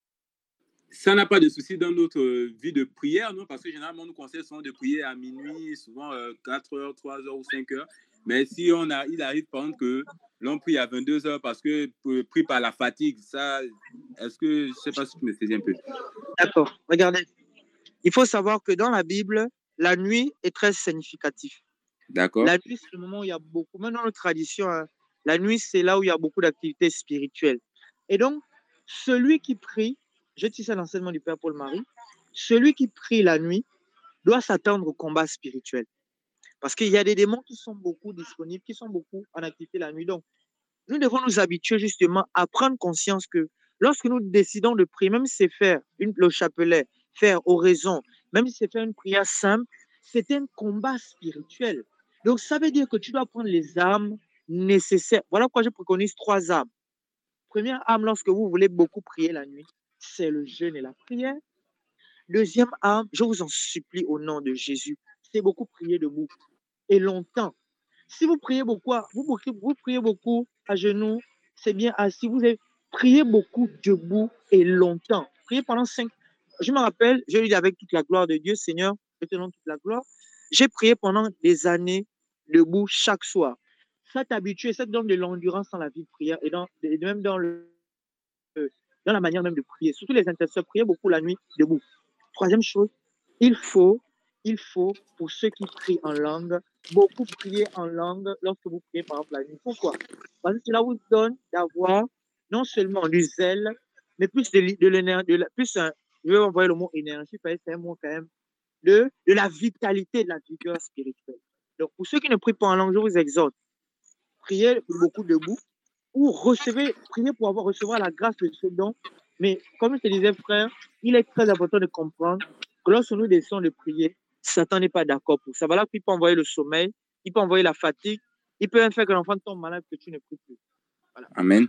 ça n'a pas de souci dans notre vie de prière, non? Parce que généralement, nous conseille souvent de prier à minuit, souvent euh, quatre heures, trois heures ou cinq heures. Mais si on a, il arrive, par exemple, que l'on prie à vingt-deux heures parce que pris par la fatigue, ça, est-ce que, je ne sais pas si tu me saisis un peu. D'accord, regardez. Il faut savoir que dans la Bible, la nuit est très significative. D'accord. La nuit, c'est le moment où il y a beaucoup, même dans notre tradition, hein, la nuit, c'est là où il y a beaucoup d'activités spirituelles. Et donc, celui qui prie, je dis ça l'enseignement du Père Paul-Marie, celui qui prie la nuit doit s'attendre au combat spirituel. Parce qu'il y a des démons qui sont beaucoup disponibles, qui sont beaucoup en activité la nuit. Donc, nous devons nous habituer justement à prendre conscience que lorsque nous décidons de prier, même si c'est faire une, le chapelet, faire oraison, même si c'est faire une prière simple, c'est un combat spirituel. Donc, ça veut dire que tu dois prendre les armes nécessaires. Voilà pourquoi je préconise trois armes. Première arme, lorsque vous voulez beaucoup prier la nuit, c'est le jeûne et la prière. Deuxième arme, je vous en supplie au nom de Jésus, c'est beaucoup prier debout et longtemps. Si vous priez beaucoup, vous, vous priez beaucoup à genoux, c'est bien assis. Vous avez prié beaucoup debout et longtemps. Priez pendant cinq. Je me rappelle, je dis avec toute la gloire de Dieu, Seigneur, je te donne toute la gloire. J'ai prié pendant des années debout chaque soir. Ça t'habitue, ça te donne de l'endurance dans la vie de prière et, dans, et même dans, le, dans la manière même de prier. Surtout les intercesseurs, priez beaucoup la nuit debout. Troisième chose, il faut, il faut, pour ceux qui prient en langue, beaucoup prier en langue lorsque vous priez par exemple la nuit. Pourquoi? Parce que cela vous donne d'avoir non seulement du zèle, mais plus de, de l'énergie, plus un, je vais envoyer le mot énergie, parce que c'est un mot quand même, de, de la vitalité, de la vigueur spirituelle. Donc pour ceux qui ne prient pas en langue, je vous exhorte, priez beaucoup debout, ou recevez, priez pour avoir recevoir la grâce de ce don. Mais comme je te disais, frère, il est très important de comprendre que lorsque nous décidons de prier, Satan n'est pas d'accord pour ça. Voilà qu'il peut envoyer le sommeil, il peut envoyer la fatigue, il peut même faire que l'enfant tombe malade que tu ne pries plus. Voilà. Amen.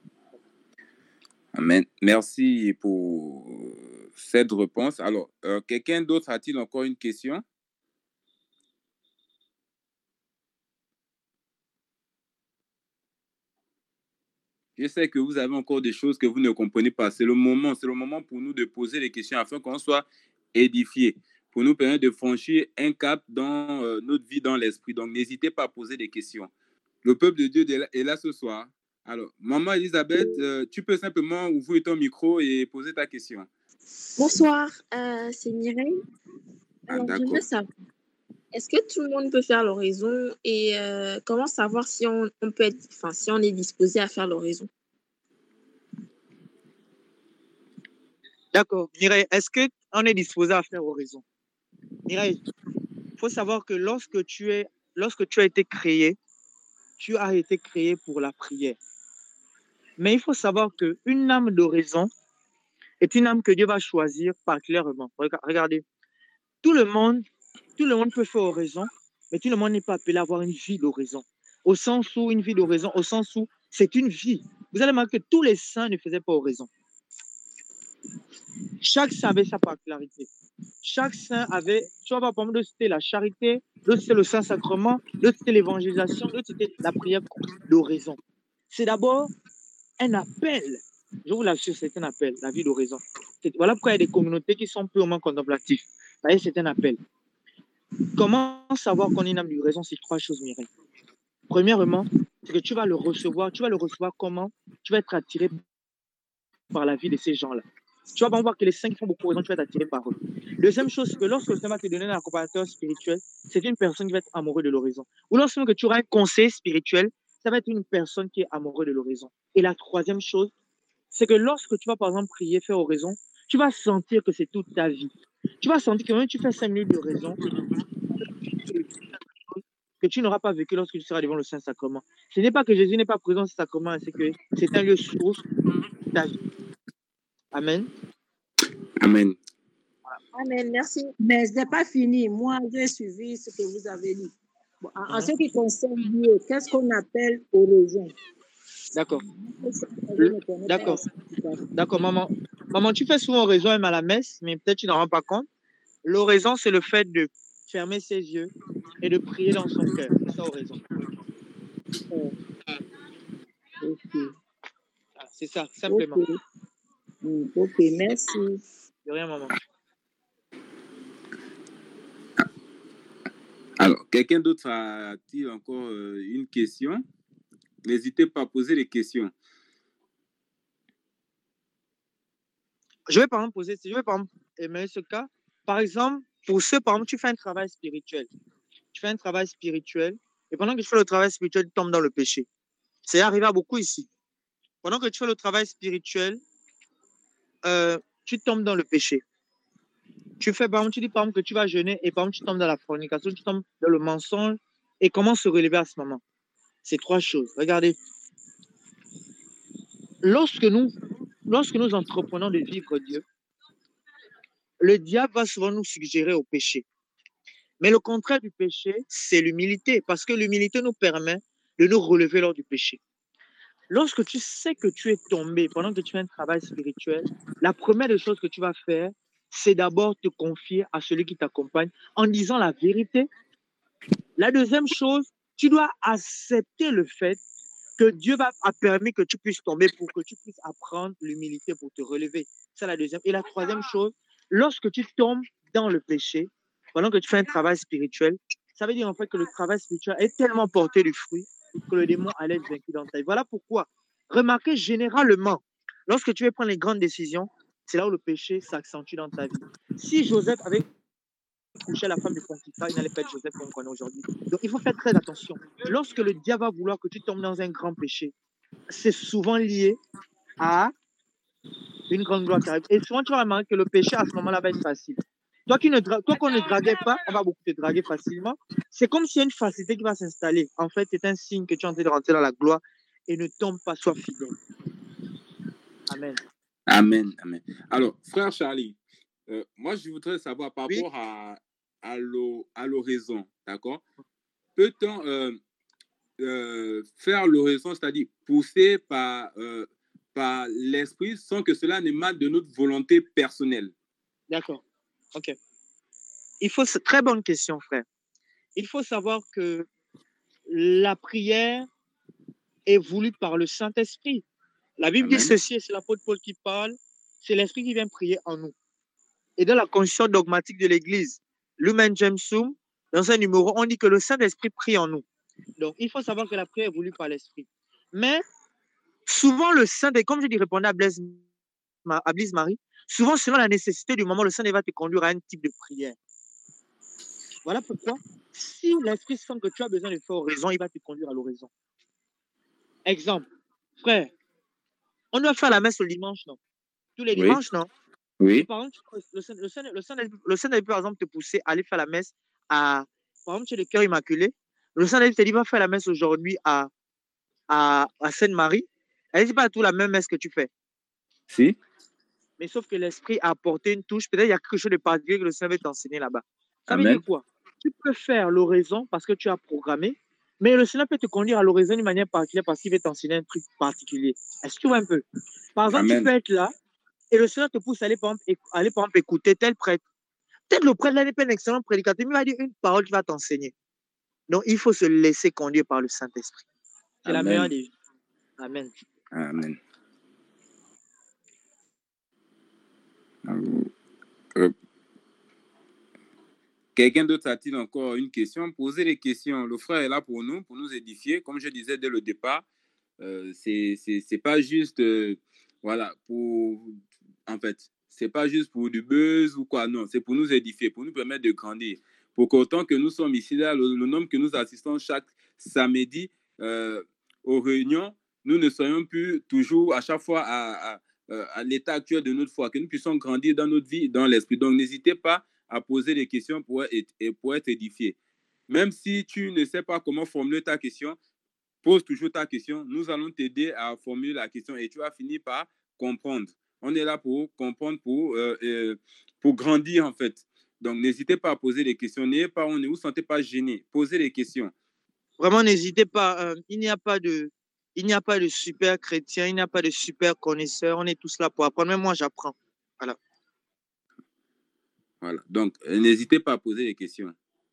Amen. Merci pour cette réponse. Alors, euh, quelqu'un d'autre a-t-il encore une question? Je sais que vous avez encore des choses que vous ne comprenez pas. C'est le moment, c'est le moment pour nous de poser les questions afin qu'on soit édifiés, pour nous permettre de franchir un cap dans euh, notre vie dans l'esprit. Donc, n'hésitez pas à poser des questions. Le peuple de Dieu est là ce soir. Alors, Maman Elisabeth, euh, tu peux simplement ouvrir ton micro et poser ta question. Bonsoir, euh, c'est Mireille. Alors, Ah, j'aimerais savoir, est-ce que tout le monde peut faire l'oraison et euh, comment savoir si on, on peut être, enfin, si on est disposé à faire l'oraison? D'accord. Mireille, est-ce qu'on est disposé à faire oraison? Mireille, il faut savoir que lorsque tu, es, lorsque tu as été créé, tu as été créé pour la prière. Mais il faut savoir qu'une âme d'oraison est une âme que Dieu va choisir particulièrement. Regardez, tout le monde, tout le monde peut faire oraison, mais tout le monde n'est pas appelé à avoir une vie d'oraison. Au sens où, une vie d'oraison, au sens où c'est une vie. Vous allez remarquer que tous les saints ne faisaient pas oraison. Chaque saint avait sa particularité. Chaque saint avait, tu vas voir, par exemple, c'était la charité, l'autre c'était le Saint-Sacrement, l'autre c'était l'évangélisation, l'autre c'était la prière d'oraison. C'est d'abord un appel. Je vous l'assure, c'est un appel, la vie d'oraison. Voilà pourquoi il y a des communautés qui sont purement contemplatives. C'est un appel. Comment savoir qu'on est une âme d'oraison? C'est trois choses, Mireille. Premièrement, c'est que tu vas le recevoir. Tu vas le recevoir comment? Tu vas être attiré par la vie de ces gens-là. tu vas voir que les cinq qui font beaucoup raison, tu vas être attiré par eux. Deuxième chose, c'est que lorsque le Seigneur va te donner un accompagnateur spirituel, c'est une personne qui va être amoureuse de l'horizon. Ou lorsque tu auras un conseiller spirituel, ça va être une personne qui est amoureuse de l'horizon. Et la troisième chose, c'est que lorsque tu vas par exemple prier, faire oraison, tu vas sentir que c'est toute ta vie. Tu vas sentir que même tu fais cinq minutes d'oraison, que tu n'auras pas vécu lorsque tu seras devant le Saint-Sacrement. Ce n'est pas que Jésus n'est pas présent au Saint-Sacrement, c'est que c'est un lieu source de ta vie. Amen. Amen. Amen, merci. Mais ce n'est pas fini. Moi, j'ai suivi ce que vous avez dit. Bon, en, en ce qui concerne Dieu, qu'est-ce qu'on appelle oraison? D'accord. D'accord. D'accord, maman. Maman, tu fais souvent oraison même à la messe, mais peut-être tu n'en rends pas compte. L'oraison, c'est le fait de fermer ses yeux et de prier dans son cœur. C'est ça, oraison. Oh. Ok. Ah, c'est ça, simplement. Ok, mm, ok, merci. De rien, maman. Alors, quelqu'un d'autre a-t-il encore euh, une question? N'hésitez pas à poser des questions. Je vais par exemple poser, je vais par exemple aimer ce cas. Par exemple, pour ceux, par exemple, tu fais un travail spirituel. Tu fais un travail spirituel et pendant que tu fais le travail spirituel, tu tombes dans le péché. C'est arrivé à beaucoup ici. Pendant que tu fais le travail spirituel, euh, tu tombes dans le péché. Tu fais, par exemple, tu dis par exemple que tu vas jeûner et par exemple, tu tombes dans la fornication, tu tombes dans le mensonge. Et comment se relever à ce moment? C'est trois choses. Regardez. Lorsque nous, lorsque nous entreprenons de vivre Dieu, le diable va souvent nous suggérer au péché. Mais le contraire du péché, c'est l'humilité, parce que l'humilité nous permet de nous relever lors du péché. Lorsque tu sais que tu es tombé pendant que tu fais un travail spirituel, la première des choses que tu vas faire, c'est d'abord te confier à celui qui t'accompagne en disant la vérité. La deuxième chose, tu dois accepter le fait que Dieu va, a permis que tu puisses tomber pour que tu puisses apprendre l'humilité pour te relever. C'est la deuxième. Et la troisième chose, lorsque tu tombes dans le péché, pendant que tu fais un travail spirituel, ça veut dire en fait que le travail spirituel est tellement porté du fruit que le démon allait être vaincu dans ta vie. Voilà pourquoi, remarquez généralement, lorsque tu veux prendre les grandes décisions, c'est là où le péché s'accentue dans ta vie. Si Joseph avait couché à la femme de Potiphar, il n'allait pas être Joseph qu'on connaît aujourd'hui. Donc il faut faire très attention. Lorsque le diable va vouloir que tu tombes dans un grand péché, c'est souvent lié à une grande gloire qui arrive. Et souvent, tu vas remarquer que le péché à ce moment-là va être facile. Toi, qui ne dra... Toi qu'on ne draguait pas, on va beaucoup te draguer facilement. C'est comme s'il y a une facilité qui va s'installer. En fait, c'est un signe que tu es en train de rentrer dans la gloire et ne tombe pas, sois fidèle. Amen. Amen, amen. Alors, frère Charlie, euh, moi, je voudrais savoir par Oui. rapport à, à, l'o- à l'oraison, d'accord? Peut-on euh, euh, faire l'oraison, c'est-à-dire pousser par, euh, par l'esprit sans que cela n'émane de notre volonté personnelle? D'accord. OK. Il faut... Très bonne question, frère. Il faut savoir que la prière est voulue par le Saint-Esprit. La Bible Amen. dit ceci, et c'est l'apôtre Paul qui parle, c'est l'Esprit qui vient prier en nous. Et dans la constitution dogmatique de l'Église, Lumen Gentium, dans un numéro, on dit que le Saint-Esprit prie en nous. Donc, il faut savoir que la prière est voulue par l'Esprit. Mais souvent, le Saint-Esprit, comme je dis, répondais à Blaise, à Blaise Marie, souvent, selon la nécessité du moment, le Saint-Esprit va te conduire à un type de prière. Voilà pourquoi, si l'Esprit sent que tu as besoin de faire oraison, il va te conduire à l'oraison. Exemple, frère, on doit faire la messe le dimanche, non? Tous les Oui. dimanches, non? Oui. Et par exemple, le Saint- le Saint- le Saint-Esprit, le Saint-Esprit, par exemple, te pousser à aller faire la messe à, par exemple, chez le cœur immaculé. Le Saint-Esprit te dit, va faire la messe aujourd'hui à, à, à Sainte-Marie. Elle ne dit pas tout la même messe que tu fais. Si. Mais sauf que l'Esprit a apporté une touche. Peut-être il y a quelque chose de particulier que le Saint-Esprit t'enseigner là-bas. Ça veut Amen. dire quoi? Tu peux faire l'oraison parce que tu as programmé, mais le Seigneur peut te conduire à l'oraison d'une manière particulière parce qu'il veut t'enseigner un truc particulier. Est-ce que tu vois un peu? Par exemple, Amen. tu peux être là et le Seigneur te pousse à aller, par exemple, éc- aller, par exemple, écouter tel prêtre. Peut-être le prêtre là n'est pas un excellent prédicateur, mais il va dire une parole qui va t'enseigner. Donc, il faut se laisser conduire par le Saint-Esprit. C'est la meilleure Amen. des vies. Amen. Amen. Euh, Quelqu'un d'autre a-t-il encore une question? Posez des questions. Le frère est là pour nous, pour nous édifier. Comme je disais dès le départ, euh, c'est c'est c'est pas juste, euh, voilà, pour, en fait, c'est pas juste pour du buzz ou quoi, non, c'est pour nous édifier, pour nous permettre de grandir. Pour qu'autant que nous sommes ici, là, le, le nombre que nous assistons chaque samedi euh, aux réunions, nous ne soyons plus toujours à chaque fois à, à, à l'état actuel de notre foi, que nous puissions grandir dans notre vie, dans l'esprit. Donc, n'hésitez pas à poser des questions pour être, pour être édifié. Même si tu ne sais pas comment formuler ta question, pose toujours ta question. Nous allons t'aider à formuler la question et tu vas finir par comprendre. On est là pour comprendre, pour, euh, euh, pour grandir en fait. Donc, n'hésitez pas à poser des questions. N'ayez pas, on ne vous sentez pas gêné. Posez des questions. Vraiment, n'hésitez pas. Euh, il n'y a pas de, il n'y a pas de super chrétien, il n'y a pas de super connaisseur. On est tous là pour apprendre. Même moi, j'apprends. Voilà. Voilà. Donc, euh, n'hésitez pas à poser des questions.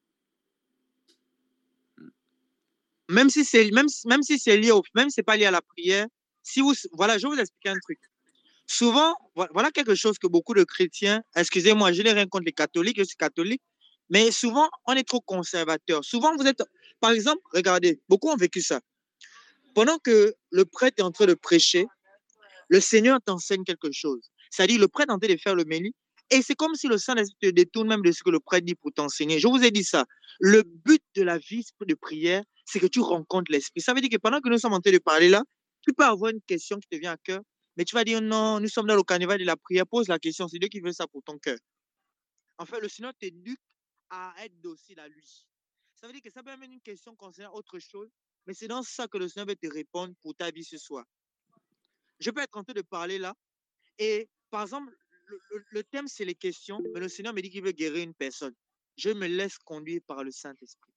Même si c'est, même, même si c'est lié au, même si c'est pas lié à la prière. Si vous, voilà, je vais vous expliquer un truc. Souvent, voilà quelque chose que beaucoup de chrétiens, excusez-moi, je n'ai rien contre les catholiques, je suis catholique, mais souvent, on est trop conservateur. Souvent, vous êtes, par exemple, regardez, beaucoup ont vécu ça. Pendant que le prêtre est en train de prêcher, le Seigneur t'enseigne quelque chose. C'est-à-dire, le prêtre est en train de faire le méli, et c'est comme si le Saint-Esprit te détourne même de ce que le prêtre dit pour t'enseigner. Je vous ai dit ça. Le but de la vie de prière, c'est que tu rencontres l'Esprit. Ça veut dire que pendant que nous sommes en train de parler là, tu peux avoir une question qui te vient à cœur, mais tu vas dire non, nous sommes dans le carnaval de la prière. Pose la question, c'est Dieu qui veut ça pour ton cœur. En fait, le Seigneur t'éduque à être docile à lui. Ça veut dire que ça peut être une question concernant autre chose, mais c'est dans ça que le Seigneur va te répondre pour ta vie ce soir. Je peux être en train de parler là, et par exemple, le, le, le thème c'est les questions, mais le Seigneur me dit qu'il veut guérir une personne. Je me laisse conduire par le Saint-Esprit.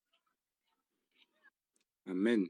Amen.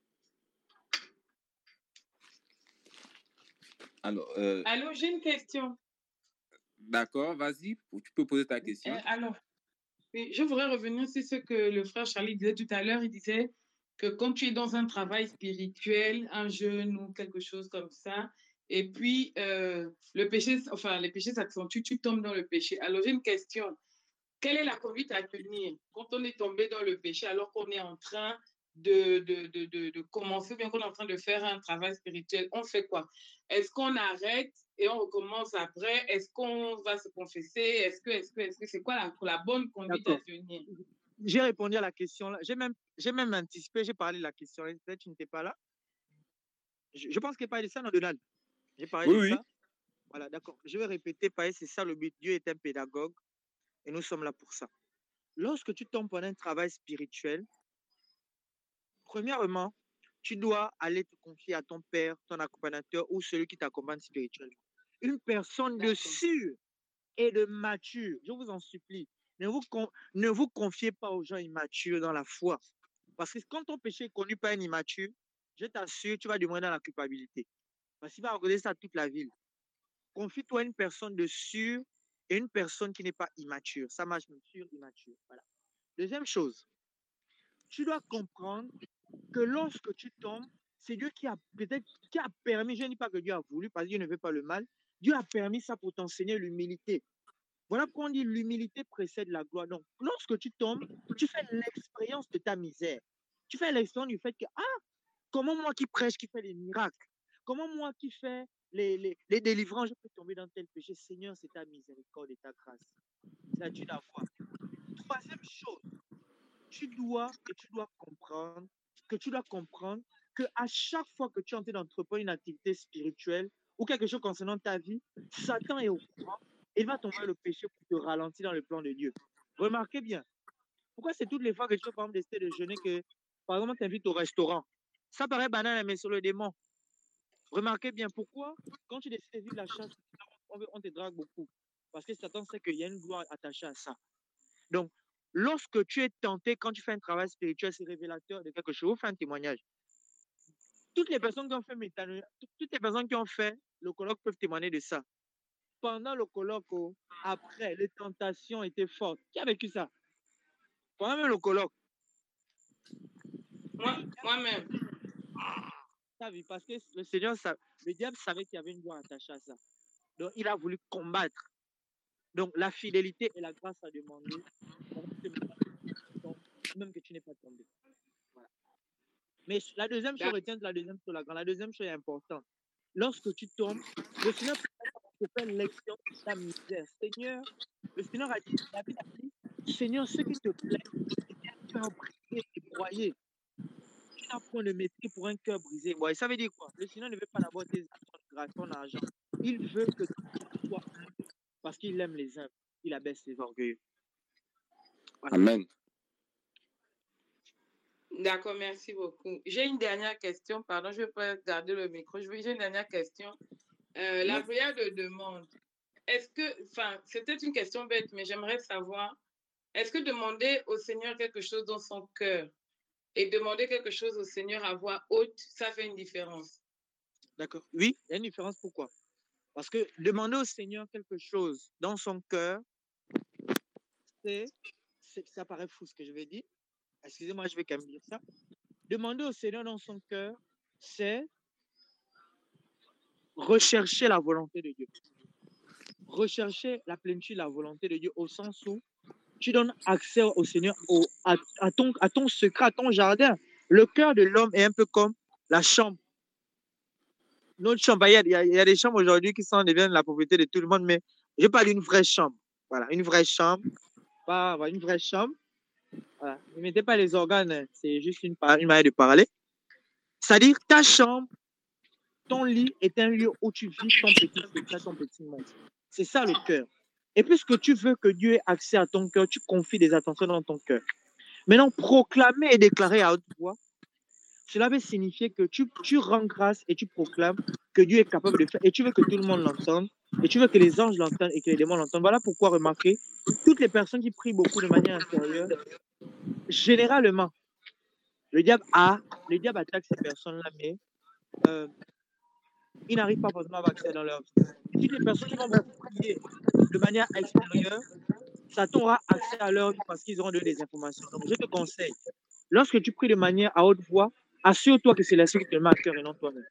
Alors, euh... Allô, j'ai une question. D'accord, vas-y, tu peux poser ta question. Euh, alors, je voudrais revenir sur ce que le frère Charlie disait tout à l'heure. Il disait que quand tu es dans un travail spirituel, un jeûne ou quelque chose comme ça, et puis euh, le péché, enfin, les péchés s'accentuent, tu tombes dans le péché. Alors, j'ai une question. Quelle est la conduite à tenir quand on est tombé dans le péché alors qu'on est en train de, de, de, de, de commencer, bien qu'on est en train de faire un travail spirituel? On fait quoi? Est-ce qu'on arrête et on recommence après? Est-ce qu'on va se confesser? Est-ce que, est-ce que, est-ce que c'est quoi la, la bonne conduite à tenir? J'ai répondu à la question. J'ai même, j'ai même anticipé, j'ai parlé de la question. Peut-être tu n'étais pas là. Je, je pense qu'il parlait de ça, non, Donald? J'ai parlé oui, de oui. ça. Voilà, d'accord. Je vais répéter, pareil, c'est ça le but. Dieu est un pédagogue et nous sommes là pour ça. Lorsque tu tombes pendant un travail spirituel, premièrement, tu dois aller te confier à ton père, ton accompagnateur ou celui qui t'accompagne spirituellement. Une personne de sûre et de mature, je vous en supplie, ne vous, ne vous confiez pas aux gens immatures dans la foi. Parce que quand ton péché est connu par un immature, je t'assure, tu vas demeurer dans la culpabilité. Parce qu'il va regarder ça toute la ville. Confie-toi à une personne de sûre et une personne qui n'est pas immature. Ça marche même sûr, immature. Voilà. Deuxième chose, tu dois comprendre que lorsque tu tombes, c'est Dieu qui a peut-être qui a permis, je ne dis pas que Dieu a voulu, parce que Dieu ne veut pas le mal, Dieu a permis ça pour t'enseigner l'humilité. Voilà pourquoi on dit l'humilité précède la gloire. Donc, lorsque tu tombes, tu fais l'expérience de ta misère. Tu fais l'expérience du fait que, ah, comment moi qui prêche, qui fait des miracles, comment moi qui fais les, les, les délivrances, je peux tomber dans tel péché. Seigneur, c'est ta miséricorde et ta grâce. C'est à Dieu d'avoir. Troisième chose, tu dois et tu dois comprendre que tu dois comprendre que à chaque fois que tu es en train d'entreprendre une activité spirituelle ou quelque chose concernant ta vie, Satan est au courant. Il va tomber le péché pour te ralentir dans le plan de Dieu. Remarquez bien. Pourquoi c'est toutes les fois que tu veux, par exemple, décider de jeûner que, par exemple, on t'invite au restaurant? Ça paraît banal, mais sur le démon. Remarquez bien pourquoi, quand tu décides de vivre la chasse, on, on te drague beaucoup. Parce que Satan sait qu'il y a une gloire attachée à ça. Donc, lorsque tu es tenté, quand tu fais un travail spirituel, c'est révélateur de quelque chose. Vous faites un témoignage. Toutes les personnes qui ont fait métanoïa, toutes les personnes qui ont fait le colloque peuvent témoigner de ça. Pendant le colloque, après, les tentations étaient fortes. Qui a vécu ça? Pendant même le colloque. Moi, moi-même. Parce que le Seigneur, le diable savait qu'il y avait une gloire attachée à ça. Donc, il a voulu combattre. Donc, la fidélité et la grâce à demander, même que tu n'es pas tombé. Voilà. Mais la deuxième chose, retiens la deuxième chose, la, la deuxième chose est importante. Lorsque tu tombes, le Seigneur te fait l'exemple de ta misère. Seigneur, le Seigneur a dit, David a dit, Seigneur, ce qui te plaît, tu as prié et broyé. Tu n'as point de mépris pour un cœur brisé. Ouais, ça veut dire quoi? Le Seigneur ne veut pas d'abord tes actions de grâce, ton argent. Il veut que tu sois humble parce qu'il aime les humbles. Il abaisse les orgueilleux. Voilà. Amen. D'accord, merci beaucoup. J'ai une dernière question, pardon, je vais pas garder le micro. Je vais- J'ai une dernière question. Euh, la Ouais. prière de demande, est-ce que, enfin, c'est peut-être une question bête, mais j'aimerais savoir, est-ce que demander au Seigneur quelque chose dans son cœur et demander quelque chose au Seigneur à voix haute, ça fait une différence? D'accord. Oui, il y a une différence. Pourquoi? Parce que demander au Seigneur quelque chose dans son cœur, c'est, c'est- ça paraît fou ce que je vais dire. Excusez-moi, je vais quand même dire ça. Demander au Seigneur dans son cœur, c'est rechercher la volonté de Dieu. Rechercher la plénitude de la volonté de Dieu au sens où tu donnes accès au Seigneur, au, à, à ton, à ton secret, à ton jardin. Le cœur de l'homme est un peu comme la chambre. Notre chambre, il y a, il y a, il y a des chambres aujourd'hui qui sont deviennent la propriété de tout le monde, mais je parle d'une vraie chambre. Voilà, une vraie chambre. Pas, voilà, une vraie chambre. Voilà. Ne mettez pas les organes, hein, c'est juste une, une manière de parler. C'est-à-dire, ta chambre, ton lit est un lieu où tu vis ton petit secret, ton petit monde. C'est ça le cœur. Et puisque tu veux que Dieu ait accès à ton cœur, tu confies des attentions dans ton cœur. Maintenant, proclamer et déclarer à haute voix, cela veut signifier que tu, tu rends grâce et tu proclames que Dieu est capable de faire. Et tu veux que tout le monde l'entende. Et tu veux que les anges l'entendent et que les démons l'entendent. Voilà pourquoi, remarquez, toutes les personnes qui prient beaucoup de manière intérieure, généralement, le diable, a, le diable attaque ces personnes-là, mais euh, ils n'arrivent pas forcément à avoir accès dans leur vie. Et toutes les personnes qui vont beaucoup prier de manière extérieure, Satan aura accès à leur vie parce qu'ils auront donné des informations. Donc, je te conseille, lorsque tu pries de manière à haute voix, assure-toi que c'est l'esprit qui te met à cœur et non toi-même.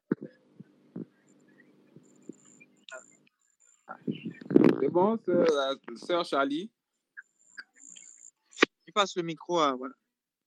C'est bon, sœur, la sœur Charlie? Tu passes le micro à... Voilà.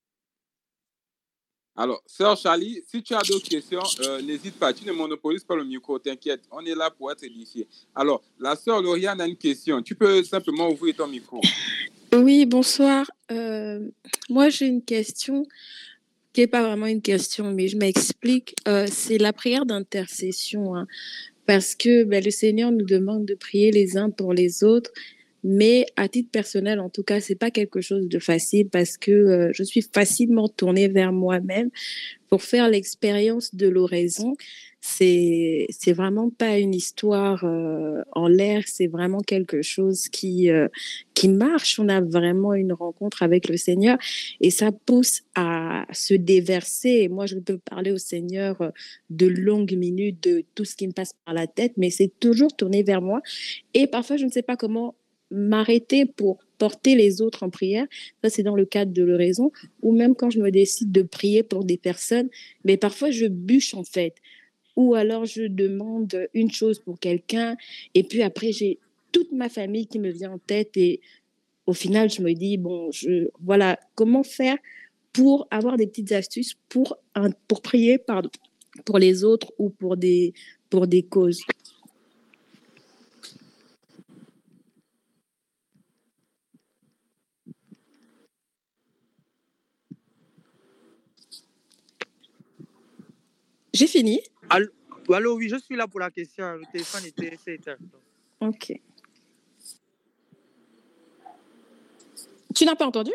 Alors, sœur Charlie, si tu as d'autres questions, euh, n'hésite pas, tu ne monopolises pas le micro, t'inquiète, on est là pour être édifié. Alors, la sœur Lauriane a une question, tu peux simplement ouvrir ton micro. Oui, bonsoir. Euh, moi, j'ai une question qui n'est pas vraiment une question, mais je m'explique. Euh, c'est la prière d'intercession, hein, parce que ben, le Seigneur nous demande de prier les uns pour les autres. Mais à titre personnel, en tout cas, c'est pas quelque chose de facile parce que euh, je suis facilement tournée vers moi-même pour faire l'expérience de l'oraison. C'est c'est vraiment pas une histoire euh, en l'air, c'est vraiment quelque chose qui euh, qui marche. On a vraiment une rencontre avec le Seigneur et ça pousse à se déverser. Et moi, je peux parler au Seigneur euh, de longues minutes, de tout ce qui me passe par la tête, mais c'est toujours tourné vers moi. Et parfois, je ne sais pas comment m'arrêter pour porter les autres en prière. Ça, c'est dans le cadre de l'oraison. Ou même quand je me décide de prier pour des personnes, mais parfois je bûche en fait. Ou alors je demande une chose pour quelqu'un et puis après j'ai toute ma famille qui me vient en tête et au final je me dis bon, je voilà, comment faire pour avoir des petites astuces pour un, pour prier pardon, pour les autres ou pour des pour des causes. J'ai fini. Allô, allô, oui, je suis là pour la question. Le téléphone était éteint. Ok. Tu n'as pas entendu?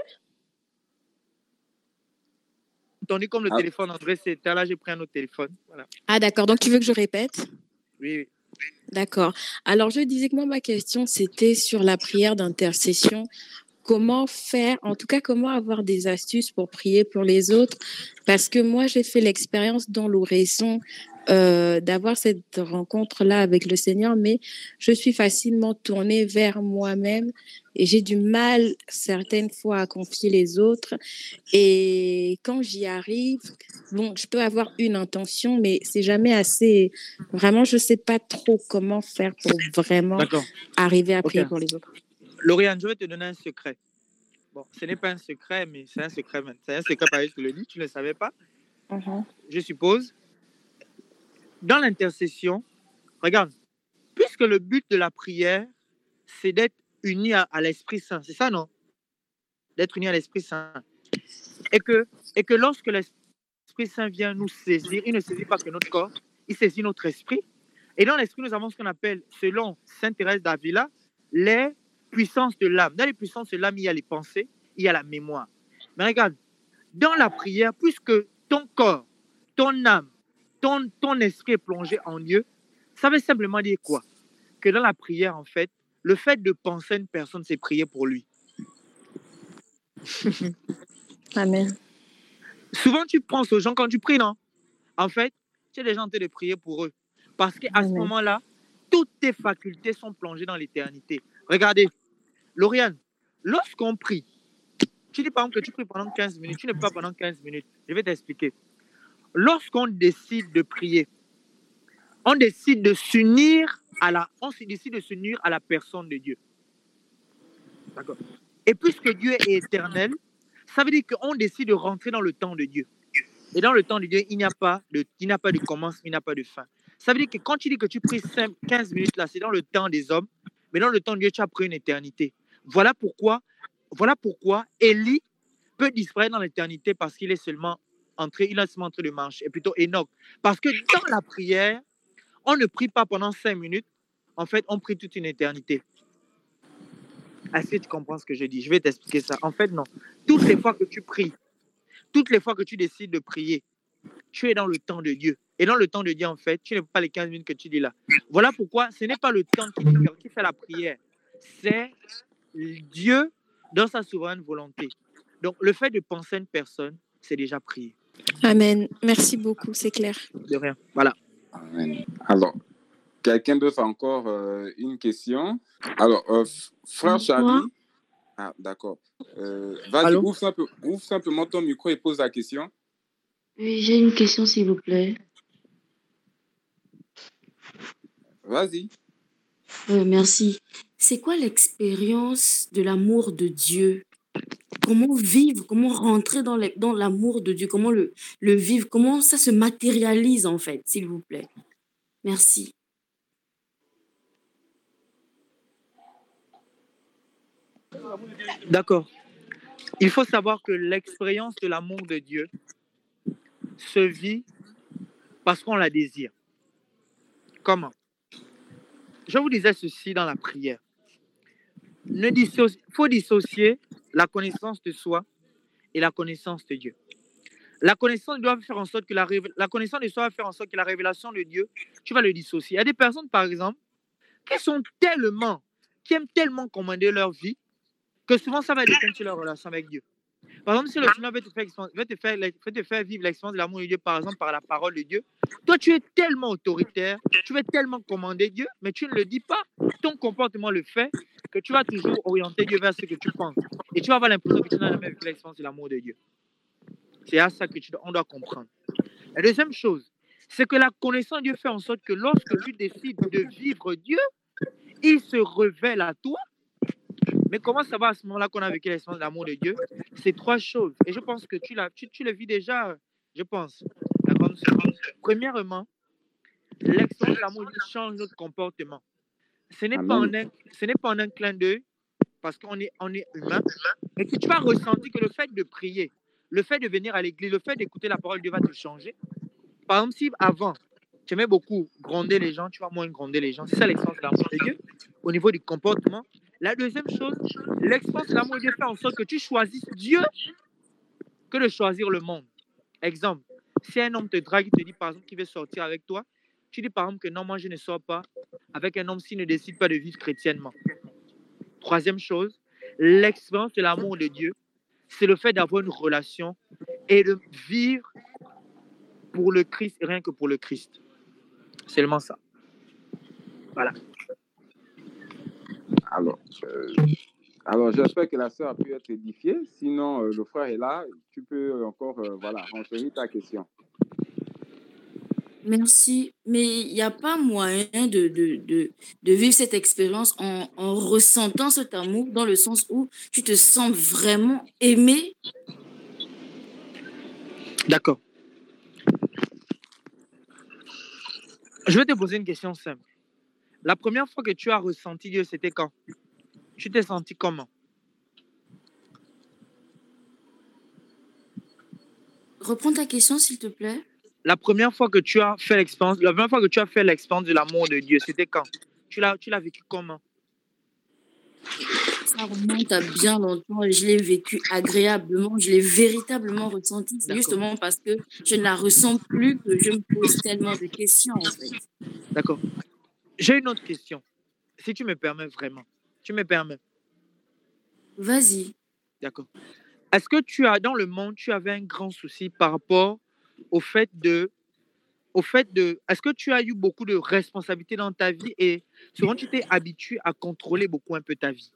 Entendu comme le Ah. téléphone André s'est éteint. Là, j'ai pris un autre téléphone. Voilà. Ah d'accord, donc tu veux que je répète? Oui, oui. D'accord. Alors je disais que moi, ma question, c'était sur la prière d'intercession. Comment faire, en tout cas, comment avoir des astuces pour prier pour les autres? Parce que moi, j'ai fait l'expérience dans l'oraison euh, d'avoir cette rencontre-là avec le Seigneur, mais je suis facilement tournée vers moi-même et j'ai du mal certaines fois à confier les autres. Et quand j'y arrive, bon, je peux avoir une intention, mais c'est jamais assez. Vraiment, je sais pas trop comment faire pour vraiment D'accord. arriver à prier Ok. pour les autres. Lauriane, je vais te donner un secret. Bon, ce n'est pas un secret, mais c'est un secret. même. C'est un secret, pareil, je te le dis, tu ne le savais pas, Mhm. je suppose. Dans l'intercession, regarde, puisque pense que le but de la prière, c'est d'être uni à, à l'Esprit Saint. C'est ça, non? D'être uni à l'Esprit Saint. Et que, et que lorsque l'Esprit Saint vient nous saisir, il ne saisit pas que notre corps, il saisit notre esprit. Et dans l'esprit, nous avons ce qu'on appelle, selon Sainte Thérèse d'Avila, les puissances de l'âme. Dans les puissances de l'âme, il y a les pensées, il y a la mémoire. Mais regarde, dans la prière, puisque ton corps, ton âme, ton, ton esprit est plongé en Dieu, ça veut simplement dire quoi? Que dans la prière, en fait, le fait de penser à une personne, c'est prier pour lui. Amen. Souvent, tu penses aux gens quand tu pries, non? En fait, tu es déjà en train de prier pour eux. Parce qu'à ce moment-là, toutes tes facultés sont plongées dans l'éternité. Regardez, Lauriane, lorsqu'on prie, tu dis par exemple que tu pries pendant quinze minutes, tu ne pries pas pendant quinze minutes. Je vais t'expliquer. Lorsqu'on décide de prier, on décide de s'unir à la, on décide de s'unir à la personne de Dieu. D'accord. Et puisque Dieu est éternel, ça veut dire qu'on décide de rentrer dans le temps de Dieu. Et dans le temps de Dieu, il n'y a pas de, il n'y a pas de commencement, il n'y a pas de fin. Ça veut dire que quand tu dis que tu pries quinze minutes là, c'est dans le temps des hommes, mais dans le temps de Dieu, tu as pris une éternité. Voilà pourquoi, voilà pourquoi Élie peut disparaître dans l'éternité parce qu'il est seulement entré, il est seulement entré de marche, et plutôt Enoch. Parce que dans la prière, on ne prie pas pendant cinq minutes, en fait, on prie toute une éternité. Est-ce que tu comprends ce que je dis? Je vais t'expliquer ça. En fait, non. Toutes les fois que tu pries, toutes les fois que tu décides de prier, tu es dans le temps de Dieu. Et dans le temps de Dieu, en fait, tu n'es pas les quinze minutes que tu dis là. Voilà pourquoi ce n'est pas le temps qui, qui fait la prière. C'est Dieu dans sa souveraine volonté. Donc, le fait de penser à une personne, c'est déjà prier. Amen. Merci beaucoup, c'est clair. De rien. Voilà. Amen. Alors, quelqu'un d'autre a encore euh, une question? Alors, euh, frère Charlie. Ah, d'accord. Euh, vas-y, ouvre, simple, ouvre simplement ton micro et pose la question. Oui, j'ai une question, s'il vous plaît. Vas-y. Euh, merci. C'est quoi l'expérience de l'amour de Dieu? Comment vivre, comment rentrer dans, les, dans l'amour de Dieu? Comment le, le vivre? Comment ça se matérialise, en fait, s'il vous plaît? Merci. D'accord. Il faut savoir que l'expérience de l'amour de Dieu se vit parce qu'on la désire. Comment? Je vous disais ceci dans la prière. Il dissoci... faut dissocier la connaissance de soi et la connaissance de Dieu. La connaissance doit faire en sorte que la, rév... la connaissance de soi va faire en sorte que la révélation de Dieu, tu vas le dissocier. Il y a des personnes, par exemple, qui sont tellement, qui aiment tellement commander leur vie, que souvent ça va dépendre de leur relation avec Dieu. Par exemple, si le Seigneur veut te faire, veut te faire, veut te faire vivre l'expérience de l'amour de Dieu, par exemple, par la parole de Dieu, toi, tu es tellement autoritaire, tu veux tellement commander Dieu, mais tu ne le dis pas. Ton comportement le fait que tu vas toujours orienter Dieu vers ce que tu penses. Et tu vas avoir l'impression que tu n'as jamais vécu l'expérience de l'amour de Dieu. C'est à ça que tu dois, on doit comprendre. La deuxième chose, c'est que la connaissance de Dieu fait en sorte que lorsque tu décides de vivre Dieu, il se révèle à toi. Mais comment savoir à ce moment-là qu'on a vécu l'expérience de l'amour de Dieu? C'est trois choses. Et je pense que tu, l'as, tu, tu le vis déjà, je pense. La grande sœur. Premièrement, l'expérience de l'amour de Dieu change notre comportement. Ce n'est, pas en un, ce n'est pas en un clin d'œil, parce qu'on est, on est humain, mais que tu vas ressentir que le fait de prier, le fait de venir à l'église, le fait d'écouter la parole de Dieu va te changer. Par exemple, si avant, tu aimais beaucoup gronder les gens, tu vas moins gronder les gens. C'est ça l'expérience de l'amour de Dieu au niveau du comportement. La deuxième chose, l'expérience de l'amour de Dieu fait en sorte que tu choisisses Dieu que de choisir le monde. Exemple, si un homme te drague, il te dit par exemple qu'il veut sortir avec toi, tu dis par exemple que non, moi je ne sors pas avec un homme s'il ne décide pas de vivre chrétiennement. Troisième chose, l'expérience de l'amour de Dieu, c'est le fait d'avoir une relation et de vivre pour le Christ et rien que pour le Christ. Seulement ça. Voilà. Alors, euh, alors j'espère que la sœur a pu être édifiée. Sinon, euh, le frère est là. Tu peux encore euh, voilà, renseigner ta question. Merci. Mais il n'y a pas moyen de, de, de, de vivre cette expérience en, en ressentant cet amour dans le sens où tu te sens vraiment aimé. D'accord. Je vais te poser une question simple. La première fois que tu as ressenti Dieu, c'était quand? Tu t'es senti comment? Reprends ta question, s'il te plaît. La première fois que tu as fait l'expérience, la première fois que tu as fait l'expérience de l'amour de Dieu, c'était quand? Tu l'as, tu l'as vécu comment? Ça remonte à bien longtemps et je l'ai vécu agréablement, je l'ai véritablement ressenti. C'est D'accord. justement parce que je ne la ressens plus que je me pose tellement de questions, en fait. D'accord. J'ai une autre question, si tu me permets vraiment. Tu me permets? Vas-y. D'accord. Est-ce que tu as, dans le monde, tu avais un grand souci par rapport au fait de, au fait de, est-ce que tu as eu beaucoup de responsabilités dans ta vie et souvent tu t'es habitué à contrôler beaucoup un peu ta vie?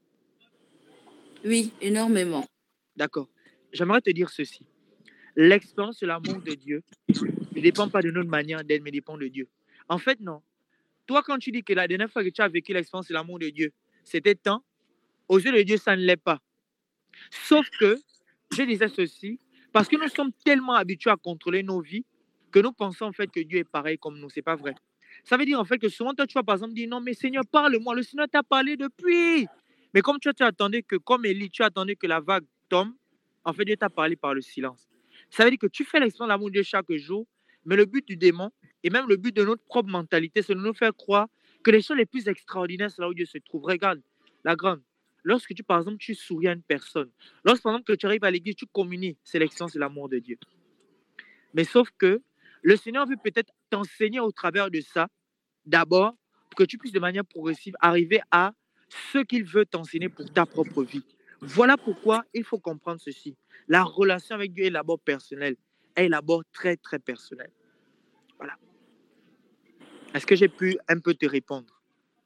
Oui, énormément. D'accord. J'aimerais te dire ceci. L'expérience de l'amour de Dieu ne dépend pas de notre manière d'être, mais dépend de Dieu. En fait, non. Toi, quand tu dis que la dernière fois que tu as vécu l'expérience de l'amour de Dieu, c'était temps, aux yeux de Dieu, ça ne l'est pas. Sauf que, je disais ceci, parce que nous sommes tellement habitués à contrôler nos vies que nous pensons en fait que Dieu est pareil comme nous. C'est pas vrai. Ça veut dire en fait que souvent, toi, tu vas par exemple dire non, mais Seigneur, parle-moi. Le Seigneur t'a parlé depuis. Mais comme tu, tu attendais que, comme Élie, tu attendais que la vague tombe, en fait, Dieu t'a parlé par le silence. Ça veut dire que tu fais l'expérience de l'amour de Dieu chaque jour, mais le but du démon, et même le but de notre propre mentalité, c'est de nous faire croire que les choses les plus extraordinaires, c'est là où Dieu se trouve. Regarde, la grande. Lorsque tu, par exemple, tu souris à une personne, lorsque, par exemple, que tu arrives à l'église, tu communies, c'est l'expérience de l'amour de Dieu. Mais sauf que le Seigneur veut peut-être t'enseigner au travers de ça, d'abord, pour que tu puisses de manière progressive arriver à ce qu'il veut t'enseigner pour ta propre vie. Voilà pourquoi il faut comprendre ceci. La relation avec Dieu est d'abord personnelle. Elle est d'abord très, très personnelle. Voilà. Est-ce que j'ai pu un peu te répondre?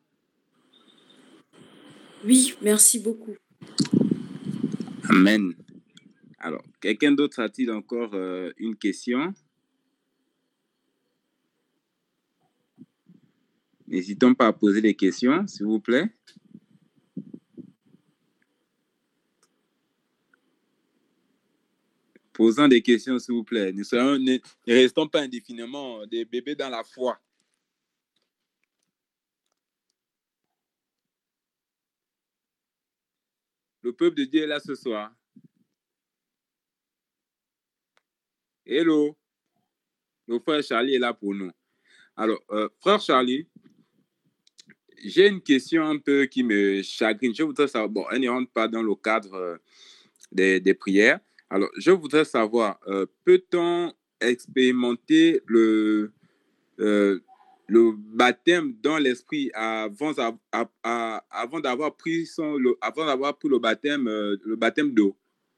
Oui, merci beaucoup. Amen. Alors, quelqu'un d'autre a-t-il encore euh, une question? N'hésitons pas à poser des questions, s'il vous plaît. Posons des questions, s'il vous plaît. Ne, soyons, ne, ne restons pas indéfiniment des bébés dans la foi. Le peuple de Dieu est là ce soir. Hello. Le frère Charlie est là pour nous. Alors, euh, frère Charlie, j'ai une question un peu qui me chagrine. Je voudrais savoir, bon, elle ne rentre pas dans le cadre euh, des, des prières. Alors, je voudrais savoir, euh, peut-on expérimenter le, euh, le baptême dans l'esprit avant, à, à, avant d'avoir pris, son, le, avant d'avoir pris le baptême, euh, le baptême d'eau?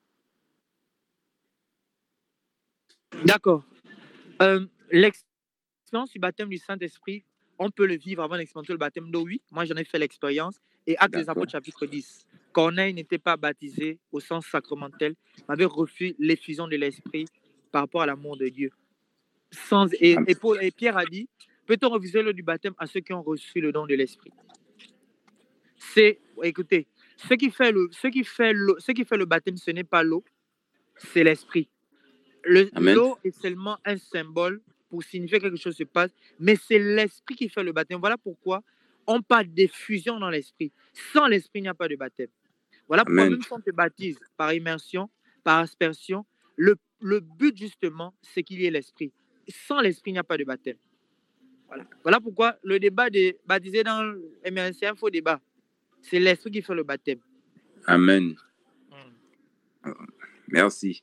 D'accord. Euh, l'expérience du baptême du Saint-Esprit, on peut le vivre avant d'expérimenter le baptême d'eau, oui. Moi, j'en ai fait l'expérience. Et Actes des Apôtres, chapitre dix. Corneille n'était pas baptisé au sens sacramentel, mais avait refusé l'effusion de l'Esprit par rapport à l'amour de Dieu. Sans, et, et, Paul, et Pierre a dit, peut-on refuser l'eau du baptême à ceux qui ont reçu le don de l'Esprit? C'est, écoutez, ce qui fait le, ce qui fait l'eau, ce qui fait le baptême, ce n'est pas l'eau, c'est l'Esprit. Le, l'eau est seulement un symbole pour signifier que quelque chose se passe, mais c'est l'Esprit qui fait le baptême. Voilà pourquoi on parle d'effusion dans l'Esprit. Sans l'Esprit, il n'y a pas de baptême. Voilà pourquoi Amen. Même si on te baptise par immersion, par aspersion, le, le but justement, c'est qu'il y ait l'Esprit. Sans l'Esprit, il n'y a pas de baptême. Voilà, voilà pourquoi le débat de baptiser dans l'immersion, c'est un faux débat. C'est l'Esprit qui fait le baptême. Amen. Hmm. Merci.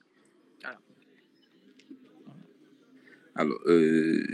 Alors, euh,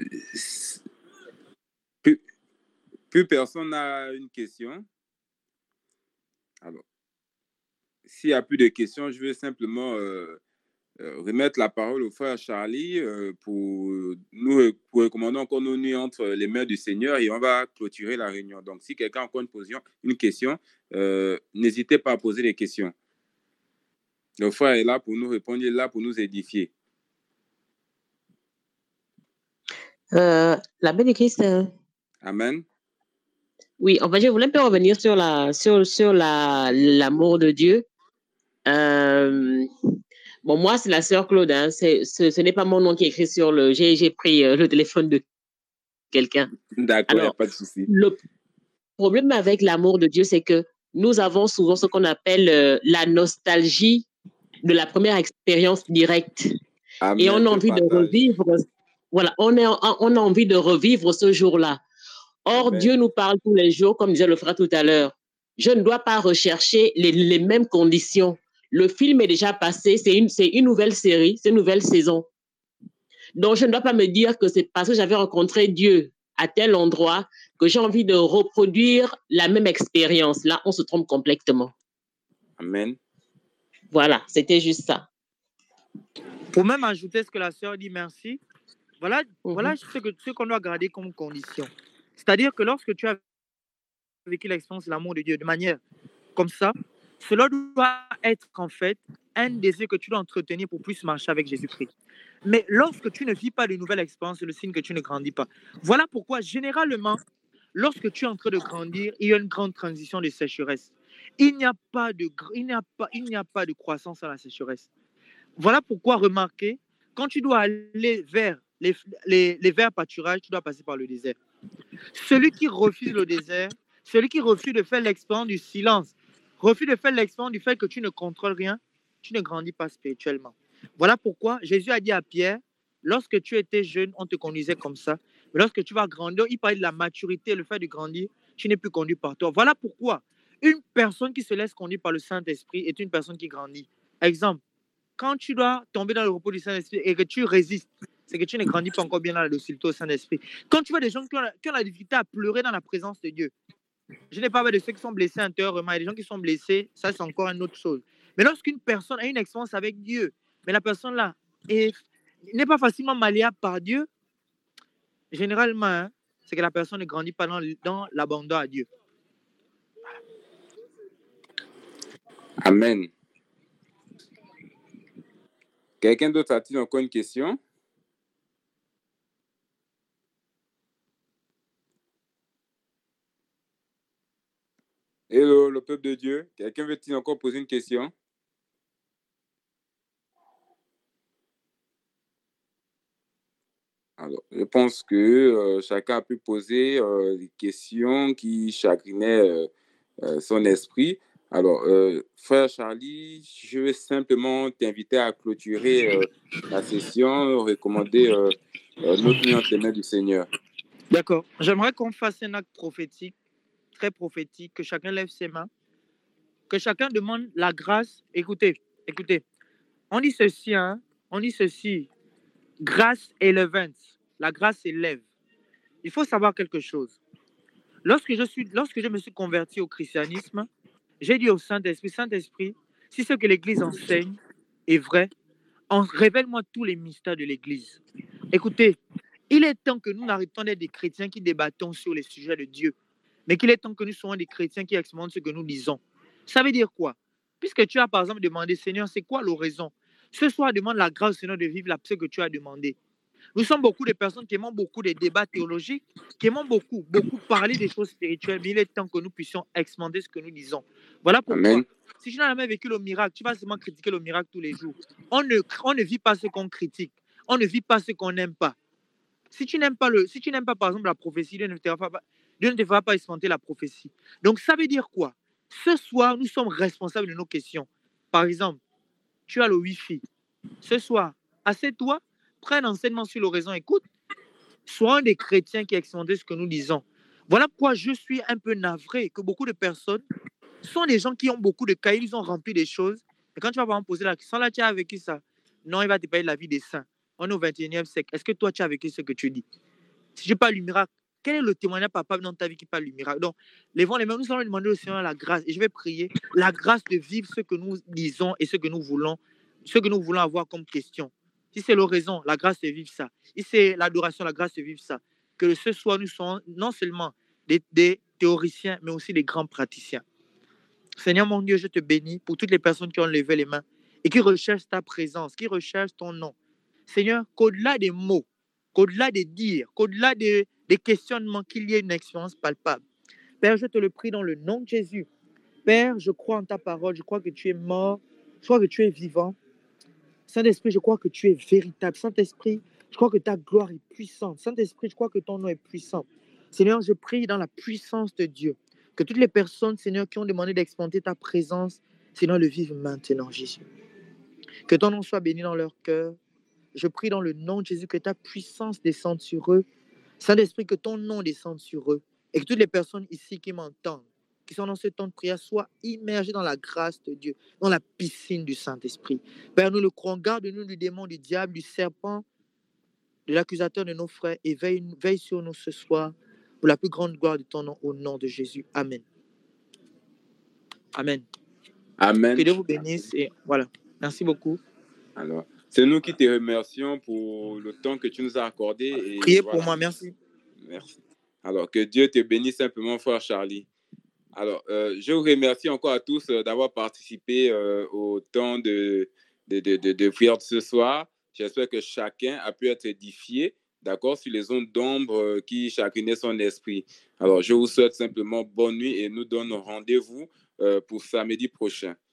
plus, plus personne n'a une question. Alors, s'il n'y a plus de questions, je vais simplement euh, euh, remettre la parole au frère Charlie euh, pour nous pour recommander encore nos nuits entre les mains du Seigneur et on va clôturer la réunion. Donc, si quelqu'un a encore une, position, une question, euh, n'hésitez pas à poser des questions. Le frère est là pour nous répondre, il est là pour nous édifier. Euh, la bénédiction. Amen. Oui, en fait, je voulais un peu revenir sur la sur sur la l'amour de Dieu. Euh, bon, moi, c'est la sœur Claude. Hein, c'est, ce, ce n'est pas mon nom qui est écrit sur le. J'ai j'ai pris euh, le téléphone de quelqu'un. D'accord, il n'y a pas de souci. Le, problème avec l'amour de Dieu, c'est que nous avons souvent ce qu'on appelle euh, la nostalgie de la première expérience directe. Amen, Et on a je envie de partage. revivre, voilà, on, est, on a envie de revivre ce jour-là. Or, Amen. Dieu nous parle tous les jours, comme disait le frère tout à l'heure. Je ne dois pas rechercher les, les mêmes conditions. Le film est déjà passé, c'est une, c'est une nouvelle série, c'est une nouvelle saison. Donc, je ne dois pas me dire que c'est parce que j'avais rencontré Dieu à tel endroit que j'ai envie de reproduire la même expérience. Là, on se trompe complètement. Amen. Voilà, c'était juste ça. Pour même ajouter ce que la sœur dit, merci. Voilà, Mhm. voilà ce que ce qu'on doit garder comme condition. C'est-à-dire que lorsque tu as vécu l'expérience de l'amour de Dieu de manière comme ça, cela doit être en fait un désir que tu dois entretenir pour plus marcher avec Jésus-Christ. Mais lorsque tu ne vis pas de nouvelles expériences, c'est le signe que tu ne grandis pas. Voilà pourquoi, généralement, lorsque tu es en train de grandir, il y a une grande transition de sécheresse. Il n'y a pas de, gr- il n'y a pas, il n'y a pas de croissance à la sécheresse. Voilà pourquoi, remarquez, quand tu dois aller vers les, les, les verts pâturages, tu dois passer par le désert. Celui qui refuse le désert, celui qui refuse de faire l'expérience du silence, refuse de faire l'expérience du fait que tu ne contrôles rien, tu ne grandis pas spirituellement. Voilà pourquoi Jésus a dit à Pierre, lorsque tu étais jeune, on te conduisait comme ça. Mais lorsque tu vas grandir, il parlait de la maturité, le fait de grandir, tu n'es plus conduit par toi. Voilà pourquoi une personne qui se laisse conduire par le Saint-Esprit est une personne qui grandit. Exemple, quand tu dois tomber dans le repos du Saint-Esprit et que tu résistes, c'est que tu ne grandis pas encore bien dans la docilité au Saint-Esprit. Quand tu vois des gens qui ont, la, qui ont la difficulté à pleurer dans la présence de Dieu, je n'ai pas parlé de ceux qui sont blessés intérieurement, il y a des gens qui sont blessés, ça c'est encore une autre chose. Mais lorsqu'une personne a une expérience avec Dieu, mais la personne là est- n'est pas facilement malléable par Dieu, généralement, hein, c'est que la personne ne grandit pas dans, dans l'abandon à Dieu. Amen. Quelqu'un d'autre a-t-il encore une question? Hello, le peuple de Dieu. Quelqu'un veut-il encore poser une question? Alors, je pense que euh, chacun a pu poser euh, des questions qui chagrinaient euh, euh, son esprit. Alors, euh, frère Charlie, je vais simplement t'inviter à clôturer euh, la session, recommander euh, euh, notre nuit entre les mains du Seigneur. D'accord. J'aimerais qu'on fasse un acte prophétique, très prophétique, que chacun lève ses mains, que chacun demande la grâce. Écoutez, écoutez. On dit ceci, hein? On dit ceci. Grâce élevance. La grâce élève. Il faut savoir quelque chose. Lorsque je, suis, lorsque je me suis converti au christianisme, j'ai dit au Saint-Esprit, Saint-Esprit, si ce que l'Église enseigne est vrai, en- révèle-moi tous les mystères de l'Église. Écoutez, il est temps que nous n'arrêtons d'être des chrétiens qui débattons sur les sujets de Dieu, mais qu'il est temps que nous soyons des chrétiens qui expérimentent ce que nous disons. Ça veut dire quoi? Puisque tu as par exemple demandé, Seigneur, c'est quoi l'oraison? Ce soir, demande la grâce, Seigneur, de vivre la ce que tu as demandé. Nous sommes beaucoup de personnes qui aimons beaucoup des débats théologiques, qui aimons beaucoup, beaucoup parler des choses spirituelles, mais il est temps que nous puissions expérimenter ce que nous disons. Voilà pourquoi, Amen. si tu n'as jamais vécu le miracle, tu vas seulement critiquer le miracle tous les jours. On ne, on ne vit pas ce qu'on critique, on ne vit pas ce qu'on n'aime pas. Si tu n'aimes pas, le, si tu n'aimes pas, par exemple, la prophétie, Dieu ne te fera pas, Dieu ne te fera pas expérimenter la prophétie. Donc, ça veut dire quoi? Ce soir, nous sommes responsables de nos questions. Par exemple, tu as le Wi-Fi. Ce soir, assieds-toi, prends un enseignement sur l'oraison, écoute. Soyons des chrétiens qui expérimentent ce que nous disons. Voilà pourquoi je suis un peu navré que beaucoup de personnes sont des gens qui ont beaucoup de cahiers, ils ont rempli des choses. Et quand tu vas par exemple poser la question, là, tu as vécu ça. Non, il va te parler de la vie des saints. On est au vingt et unième siècle. Est-ce que toi, tu as vécu ce que tu dis? Si je parle du miracle, quel est le témoignage papa dans ta vie qui parle du miracle? Donc, les vents, les mains, nous allons demander au Seigneur la grâce. Et je vais prier la grâce de vivre ce que nous disons et ce que nous voulons, ce que nous voulons avoir comme question. Si c'est l'oraison, la grâce de vivre ça. Si c'est l'adoration, la grâce de vivre ça. Que ce soit, nous soyons non seulement des, des théoriciens, mais aussi des grands praticiens. Seigneur mon Dieu, je te bénis pour toutes les personnes qui ont levé les mains et qui recherchent ta présence, qui recherchent ton nom. Seigneur, qu'au-delà des mots, qu'au-delà des dires, qu'au-delà des, des questionnements, qu'il y ait une expérience palpable. Père, je te le prie dans le nom de Jésus. Père, je crois en ta parole, je crois que tu es mort, je crois que tu es vivant. Saint-Esprit, je crois que tu es véritable. Saint-Esprit, je crois que ta gloire est puissante. Saint-Esprit, je crois que ton nom est puissant. Seigneur, je prie dans la puissance de Dieu. Que toutes les personnes, Seigneur, qui ont demandé d'expérimenter ta présence, Seigneur, le vivent maintenant, Jésus. Que ton nom soit béni dans leur cœur. Je prie dans le nom de Jésus que ta puissance descende sur eux. Saint-Esprit, que ton nom descende sur eux. Et que toutes les personnes ici qui m'entendent, qui sont dans ce temps de prière, soient immergées dans la grâce de Dieu, dans la piscine du Saint-Esprit. Père, nous le croyons, garde-nous du démon, du diable, du serpent, de l'accusateur de nos frères, et veille, veille sur nous ce soir, pour la plus grande gloire de ton nom, au nom de Jésus. Amen. Amen. Amen. Que Dieu vous bénisse, et voilà. Merci beaucoup. Alors, c'est nous qui te remercions pour le temps que tu nous as accordé. Et Priez voilà. pour moi, merci. Merci. Alors, que Dieu te bénisse simplement, frère Charlie. Alors, euh, je vous remercie encore à tous euh, d'avoir participé euh, au temps de, de, de, de, de prière de ce soir. J'espère que chacun a pu être édifié, d'accord, sur les ondes d'ombre euh, qui chacunait son esprit. Alors, je vous souhaite simplement bonne nuit et nous donnons rendez-vous euh, pour samedi prochain.